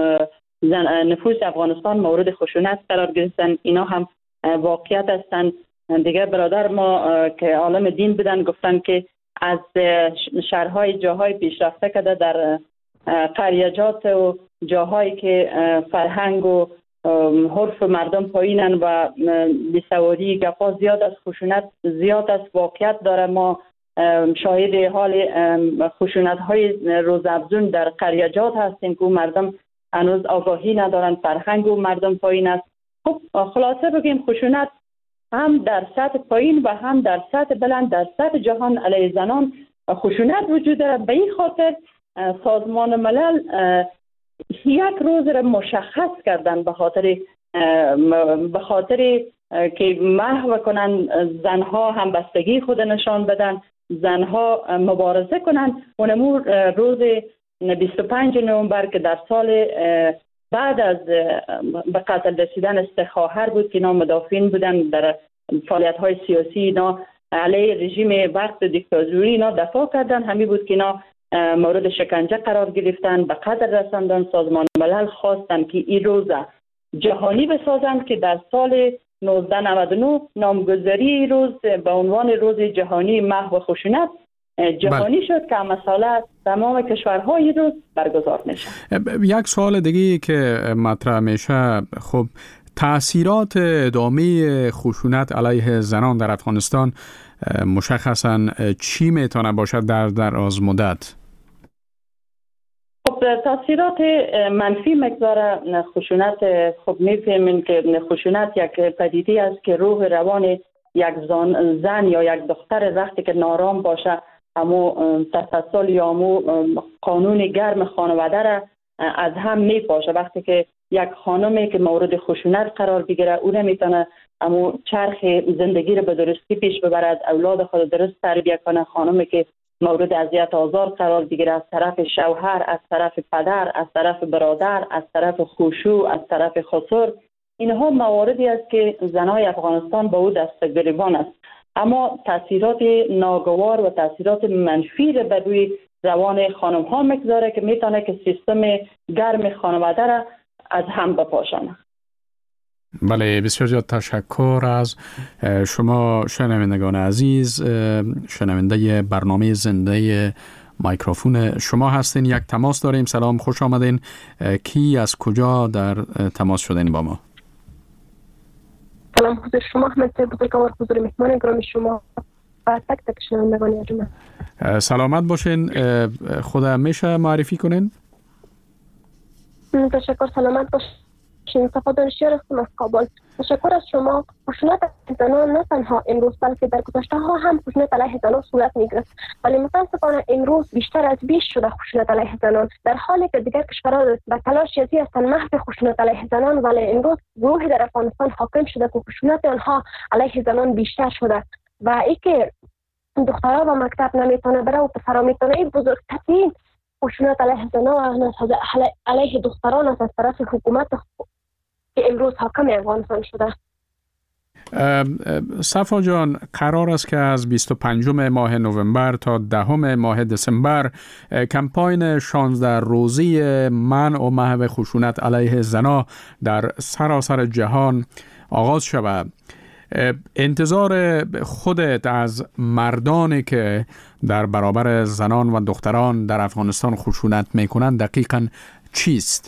نفوس افغانستان مورد خشونت قرار گرفتن. اینا هم واقعیت هستند. دیگه برادر ما که عالم دین بودن گفتن که از شهرهای جاهای پیشرفته کده در قریجات و جاهایی که فرهنگ و حرف مردم پایینن و بیسوادی گپا زیاد است، خشونت زیاد است، واقعیت داره. ما شاهد حال خشونت های روزافزون در قریجات هستیم که مردم هنوز آگاهی ندارن، فرهنگ و مردم پایین است. خب خلاصه بگیم خشونت هم در سطح پایین و هم در سطح بلند در سطح جهان علیه زنان خشونت وجود داره. به این خاطر سازمان ملل یک روز را مشخص کردن به خاطر به خاطر که محو کنن زنها همبستگی خود نشان بدن، زنها مبارزه کنن. اونمو روز بیست و پنج نوامبر که در سال بعد از به قتل رسیدن استخواهر بود که اینا مدافعین بودن در فعالیت های سیاسی، اینا علیه رژیم وقت دیکتاتوری اینا دفاع کردن. همین بود که اینا مورد شکنجه قرار گرفتن، به قتل رساندن. سازمان ملل خواستن که این روز جهانی بسازند که در سال نوزده نود و نه نامگذاری روز به عنوان روز جهانی محو خشونت جهانی بل. شد که مسئله تمام کشورهای روز برگزار میشه. یک سوال دیگه که مطرح میشه، خب تأثیرات ادامه خشونت علیه زنان در افغانستان مشخصاً چی میتونه باشد در دراز مدت؟ خب تأثیرات منفی مقدار خشونت، خب میفهمین که خشونت یک پدیده است که روح روان یک زن, زن یا یک دختر وقتی که نارام باشه، همو تسلسل یا همو قانون گرم خانواده را از هم میپاشه. وقتی که یک خانمی که مورد خشونت قرار بگیره، او نمیتونه همو چرخ زندگی را به درستی پیش ببرد، اولاد خود درست تربیت کنه. خانمی که مورد اذیت آزار قرار بگیره از طرف شوهر، از طرف پدر، از طرف برادر، از طرف خوشو، از طرف خسر، اینها مواردی است که زنای افغانستان به او دست گریبان است. اما تاثیرات ناگوار و تاثیرات منفی را بر روی روان خانم ها میگذاره که میتونه که سیستم گرم خانواده را از هم بپاشانه. بله، بسیار زیاد تشکر از شما شنوندگان عزیز. شنونده برنامه زنده مایکروفون شما هستین. یک تماس داریم. سلام، خوش آمدین. کی از کجا در تماس شدین با ما؟ سلام، حضور شما احمد صاحب بزرگوار، حضور مهمان گرامی شما و تک تک شنوندگان ارجمند. سلامت باشین. خود میشه معرفی کنین؟ تشکر. سلامت باش. شین صفا دانشیار هستم از کابل. تشکر از شما. خشونت زنان نه تنها امروز بلکه در گذشته ها هم خشونت علیه زنان صورت میگرفت، ولی متاسفانه امروز بیشتر از بیش شده خشونت علیه زنان، در حالی که دیگر کشورها به تلاش یزی هستند محو خشونت علیه زنان، ولی امروز گروهی در افغانستان حاکم شده که خشونت آنها علیه زنان بیشتر شده و ای که دخترها به مکتب نمیتونه بره و پسرها میتونه، این بزرگترین خشونت علیه زنان علیه دختران است از طرف حکومت که امروز حاکم افغانستان شده. صفا جان، قرار است که از بیست و پنجم ماه نوامبر تا دهم ماه دسامبر کمپاین شانزده روزی منع و محو خشونت علیه زنان در سراسر جهان آغاز شود. انتظار خودت از مردانی که در برابر زنان و دختران در افغانستان خشونت میکنند دقیقاً چیست؟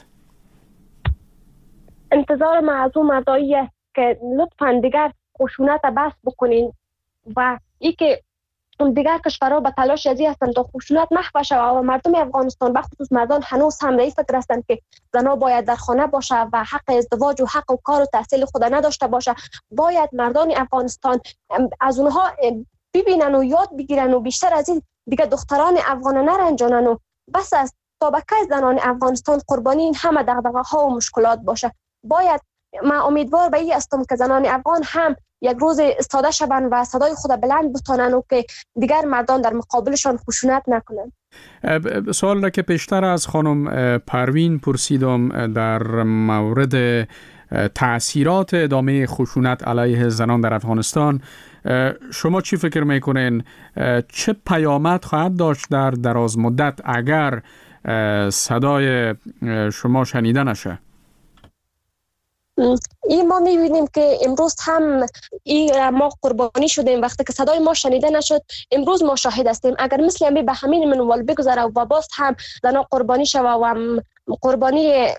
انتظار ما از اون مردایی است که لطفاً دیگر خشونت بس بکنین و ای که دیگر کشورها به تلاش یزی هستند تا خشونت محو شود و مردم افغانستان به خصوص مردان هنوز هم در فکر هستند که زنها باید در خانه باشه و حق ازدواج و حق و کار و تحصیل خود نداشته باشه. باید مردان افغانستان از اونها ببینن و یاد بگیرن و بیشتر از این دیگه دختران افغان نرنجانن و بس از طبقه زنان افغانستان قربانی این همه دغدغه ها و مشکلات باشه. باید من امیدوار به این هستم که زنان افغان هم یک روز استاده شوند و صدای خود بلند بتانند و که دیگر مردان در مقابلشان خشونت نکنند. سوال را که پیشتر از خانم پروین پرسیدم در مورد تأثیرات ادامه خشونت علیه زنان در افغانستان، شما چی فکر میکنین؟ چه پیامد خواهد داشت در دراز مدت اگر صدای شما شنیده نشه؟ این ما میبینیم که امروز هم این ما قربانی شدیم وقتی که صدای ما شنیده نشد. امروز ما شاهد هستیم اگر مثل همی به همین منوال بگذاره و باز هم زنان قربانی شوه و قربانی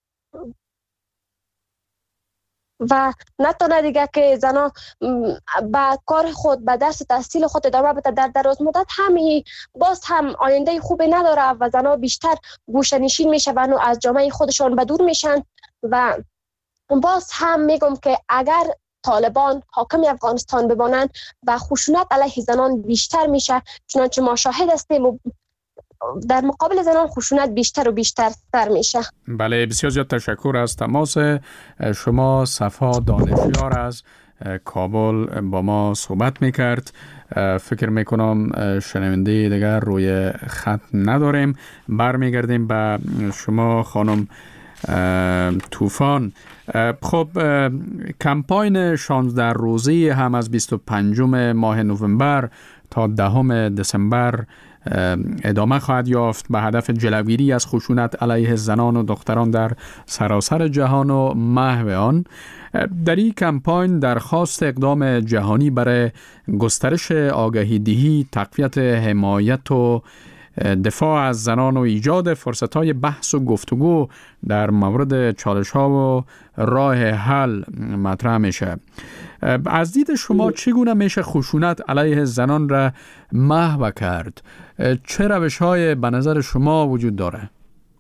و نتونه دیگه که زنان با کار خود به درس تحصیل خود ادامه بده، در دراز مدت همی باز هم آینده خوبی نداره و زنان بیشتر گوشه نشین میشن و از جامعه خودشان به دور میشن. و باز هم میگم که اگر طالبان حاکم افغانستان بمانند و خشونت علیه زنان بیشتر میشه، چنانچه ما شاهد هستیم و در مقابل زنان خشونت بیشتر و بیشتر تر میشه. بله، بسیار زیاد تشکر از تماس شما. صفا دانشیار از کابل با ما صحبت میکرد. فکر میکنم شنونده دیگر روی خط نداریم. برمیگردیم به شما خانم طوفان. خب کمپاین شانزده روزی هم از بیست و پنجم ماه نوامبر تا دهم دسامبر ادامه خواهد یافت به هدف جلوگیری از خشونت علیه زنان و دختران در سراسر جهان و محو آن. در این کمپاین درخواست اقدام جهانی برای گسترش آگاهی دهی، تقویت حمایت و دفاع از زنان و ایجاد فرصت‌های بحث و گفتگو در مورد چالش‌ها و راه حل مطرح میشه. از دید شما چگونه میشه خشونت علیه زنان را محو کرد؟ چه روش‌های به نظر شما وجود داره؟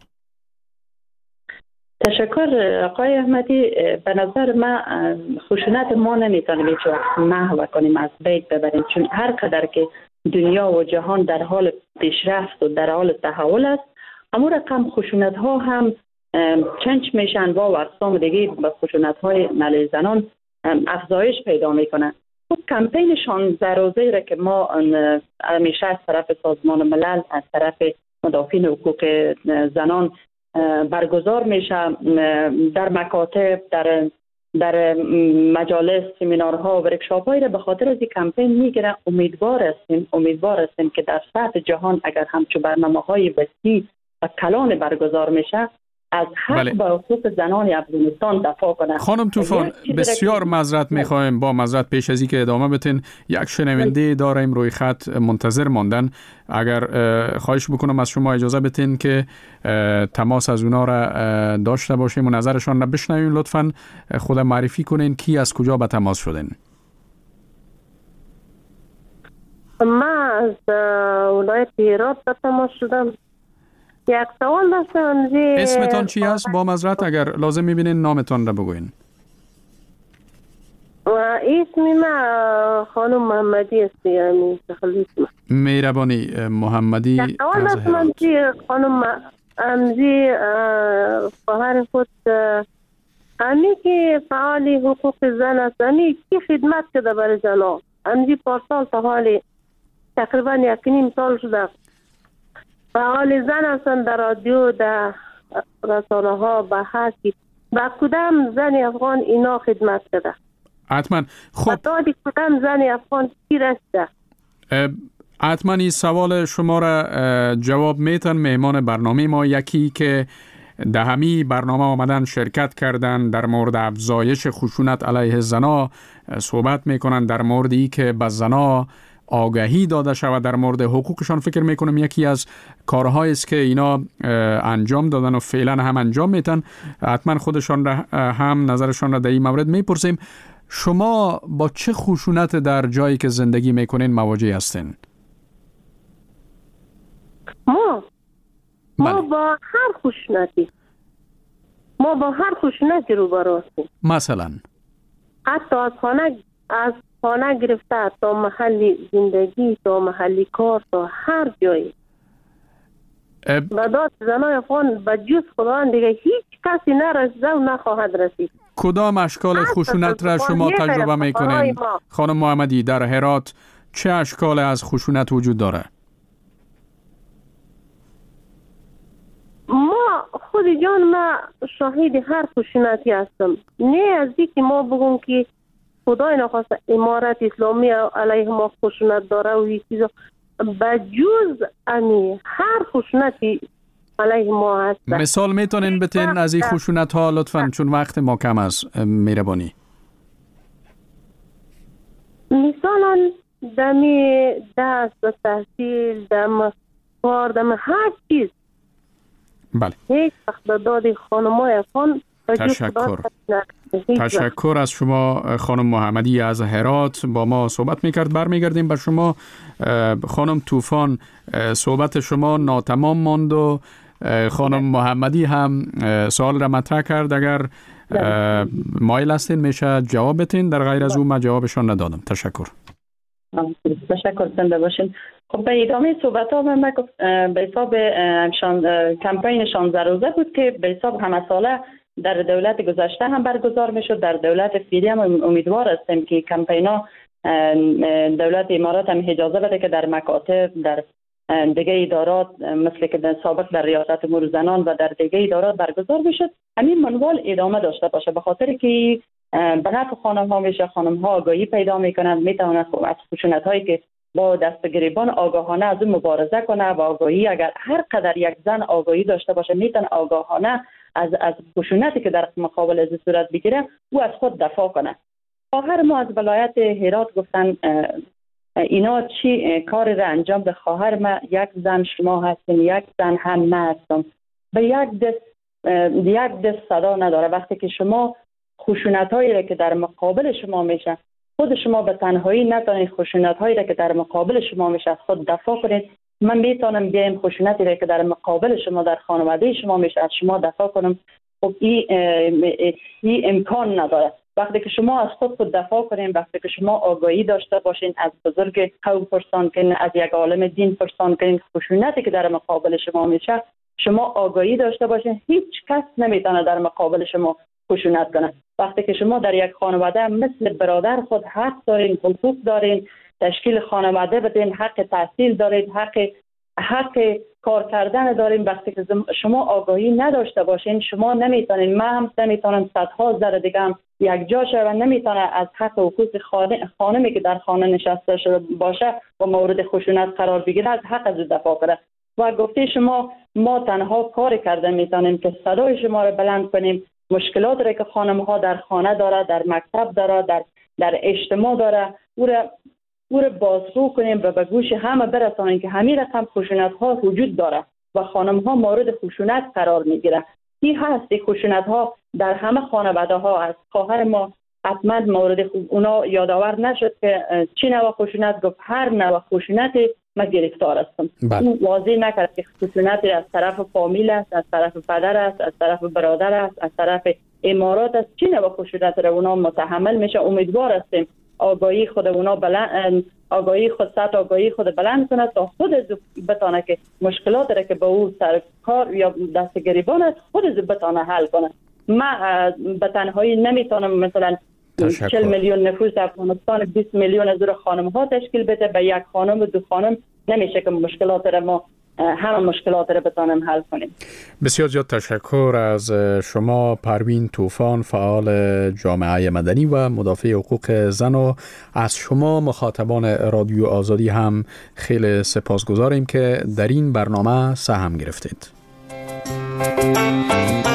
تشکر آقای احمدی. به نظر من خشونت ما نمیتونیم هیچ وقت محو کنیم، از بین ببریم، چون هر قدر که دنیا و جهان در حال پیشرفت و در حال تحول است، اما رقم خشونت ها هم چنچ میشن و اقسام دیگه به خشونت های علیه زنان افزایش پیدا میکنن. کمپین شانزده روزه را که ما همیشه از طرف سازمان ملل، از طرف مدافعین حقوق زنان برگزار میشه در مکاتب، در در مجالس، سمینارها و ورکشاپ‌هایی را به خاطر از این کمپین میگیره. امیدوار هستیم امیدوار هستیم که در سطح جهان اگر همچو برنامه‌های وسیع و کلان برگزار میشه، از حق بله. به حقوق زنان افغانستان دفاع کنند. خانم طوفان، بسیار معذرت میخوایم، با معذرت پیش از اینکه ادامه بتین، یک شنونده داریم روی خط منتظر ماندن. اگر خواهش بکنم از شما اجازه بتین که تماس از اونا را داشته باشیم و نظرشان را بشنویم. لطفاً خود معرفی کنین کی از کجا به تماس شدین. من از ولایت هرات به تماس شدم. یک سوال داشتم. اسمتان چی است؟ با معذرت اگر لازم میبینین نامتان را بگوین. و اسم ما خانم محمدی است. یعنی تخلیص ما مهربانی محمدی. یک سوال داشتم که خانم امزی خواهر خود امی که فعال حقوق زن است، امی کی خدمت کرده برای زنها. امزی پارسال تا حالی تقریبا یک نیم سال شده فعال زن هستند در رادیو، در رسانه ها، به هر کی با کدام زن افغان اینا خدمت کرده؟ حتما. خب دادی کدام زن افغان کی رسیده؟ حتما این سوال شما را جواب میتن مهمان برنامه ما. یکی که در همین برنامه آمدن شرکت کردن در مورد افزایش خشونت علیه زنا صحبت میکنن، در مورد ای که به زنا آگاهی داده شود در مورد حقوقشان. فکر میکنم یکی از کارهایی است که اینا انجام دادن و فعلا هم انجام میتن. حتما خودشان را هم نظرشان را در این مورد میپرسیم. شما با چه خشونت در جایی که زندگی میکنین مواجه هستین؟ ما ما با هر خشونتی ما با هر خشونتی روبرو هستیم. مثلا حتی از خانه از خانه گرفته تا محل زندگی تا محل کار تا هر جایی. و داد زنای افغان به جز خداوند دیگه هیچ کسی نرسیده و نخواهد رسید. کدام اشکال خشونت را شما تجربه میکنین خانم محمدی؟ در هرات چه اشکال از خشونت وجود داره؟ ما خود جان ما شاهد هر خشونتی هستم. نه از اینکه ما بگم که خدای نخواسته امارت اسلامی علیه ما خشونت داره و هیچ چیزا، بجز امی هر خشونتی علیه ما هست. مثال میتونین بتین از این خشونت ها لطفاً، چون وقت ما کم است مهربانی. مثلا دمی دست تحصیل، دم کار، دم هر چیز. بله. هیچ وقت دادی خانمای افغان. تشکر. تشکر از شما خانم محمدی از هرات با ما صحبت میکرد. برمیگردیم به شما خانم طوفان. صحبت شما ناتمام ماند و خانم محمدی هم سوال را مطرح کرد. اگر مایل هستین میشه جواب بدین، در غیر از اون من جوابشان ندادم. تشکر. تشکر زنده باشین. خب به ادامه صحبت ها من گفت به حساب کمپین شانزده روزه بود که به حساب همه ساله در دولت گذشته هم برگزار می شد. در دولت فعلی هم امیدوار هستیم که کمپین ها دولت امارات هم اجازه بده که در مکاتب، در دیگه ادارات مثل که در سابق در ریاست امور زنان و در دیگه ادارات برگزار بشد. همین منوال ادامه داشته باشه، به خاطر که به نفع خانم ها میشه. خانم ها آگاهی پیدا میکنند، میتونند از خشونت هایی که با دست گریبان آگاهانه از اون مبارزه کنه و آگاهی اگر هر قدر یک زن آگاهی داشته باشه میتونه آگاهانه از از خشونتی که در مقابل از صورت بگیره او از خود دفاع کنه. خواهر ما از ولایت هرات گفتن اینا چی کار را انجام ده. خواهر ما یک زن شما هستین، یک زن هم من هستم. به یک دست یک دست صدا نداره. وقتی که شما خشونت هایی را که در مقابل شما میشه خود شما به تنهایی نتونید خشونت هایی را که در مقابل شما میشه از خود دفاع کنید. من میتونم بیایم خشونتی را که در مقابل شما در خانواده شما میشه از شما دفاع کنم. خب این این امکان نداره. وقتی که شما از خود خود دفاع کنین، وقتی که شما آگاهی داشته باشین، از بزرگ قوم پرسان کنین، از یک عالم دین پرسان کنین خشونتی که در مقابل شما میشه، شما آگاهی داشته باشین، هیچ کس نمیتونه در مقابل شما خشونت کنه. وقتی که شما در یک خانواده مثل برادر خود حق دارین، حقوق دارین، تشکیل خانواده بدین، حق تحصیل دارید، حق حق کار کردن دارین. وقتی که شما آگاهی نداشته باشین شما نمیتونین، من هم نمیتونم صدها زر دیگه هم یک جا شه و نمیتونه از حق و حقوق خانه خانمی که در خانه نشسته شده باشه و مورد خشونت قرار بگیره از حق از دفاع کنه. و گفته شما ما تنها کار کرده میتونیم که صدای شما رو بلند کنیم. مشکلات را که خانم ها در خانه داره، در مکتب داره، در در اجتماع داره، او را او را بازگو کنیم و به گوش همه برسانیم که همین رقم خشونت ها وجود داره و خانم ها مورد خشونت قرار میگیره. این هست خشونت ها در همه خانواده ها هست. خواهر ما حتما مورد اونا یادآور نشد که چی نوع خشونت گفت. هر نوع خشونت من گرفتار هستم. این واضح نکرد که خشونت از طرف فامیل است، از طرف پدر است، از طرف برادر است، از طرف امارات است. چی نوع خشونت را اونا متحمل میشه. امیدوار هستیم آگاهی خود اونا بلند، آگاهی خود سطح آگاهی خود بلند کنه تا خود بتانه که مشکلات را که به او سر کار یا دست گریبان است خود بتانه حل کنه. من به تنهایی نمیتونم مثلا چهل میلیون نفوس افغانستان بیست میلیون از رو خانم ها تشکیل بده. به یک خانم و دو خانم نمیشه که مشکلات را ما همه مشکلات را بتانیم حل کنیم. بسیار زیاد تشکر از شما پروین طوفان، فعال جامعه مدنی و مدافع حقوق زن، و از شما مخاطبان رادیو آزادی هم خیلی سپاسگزاریم که در این برنامه سهم گرفتید.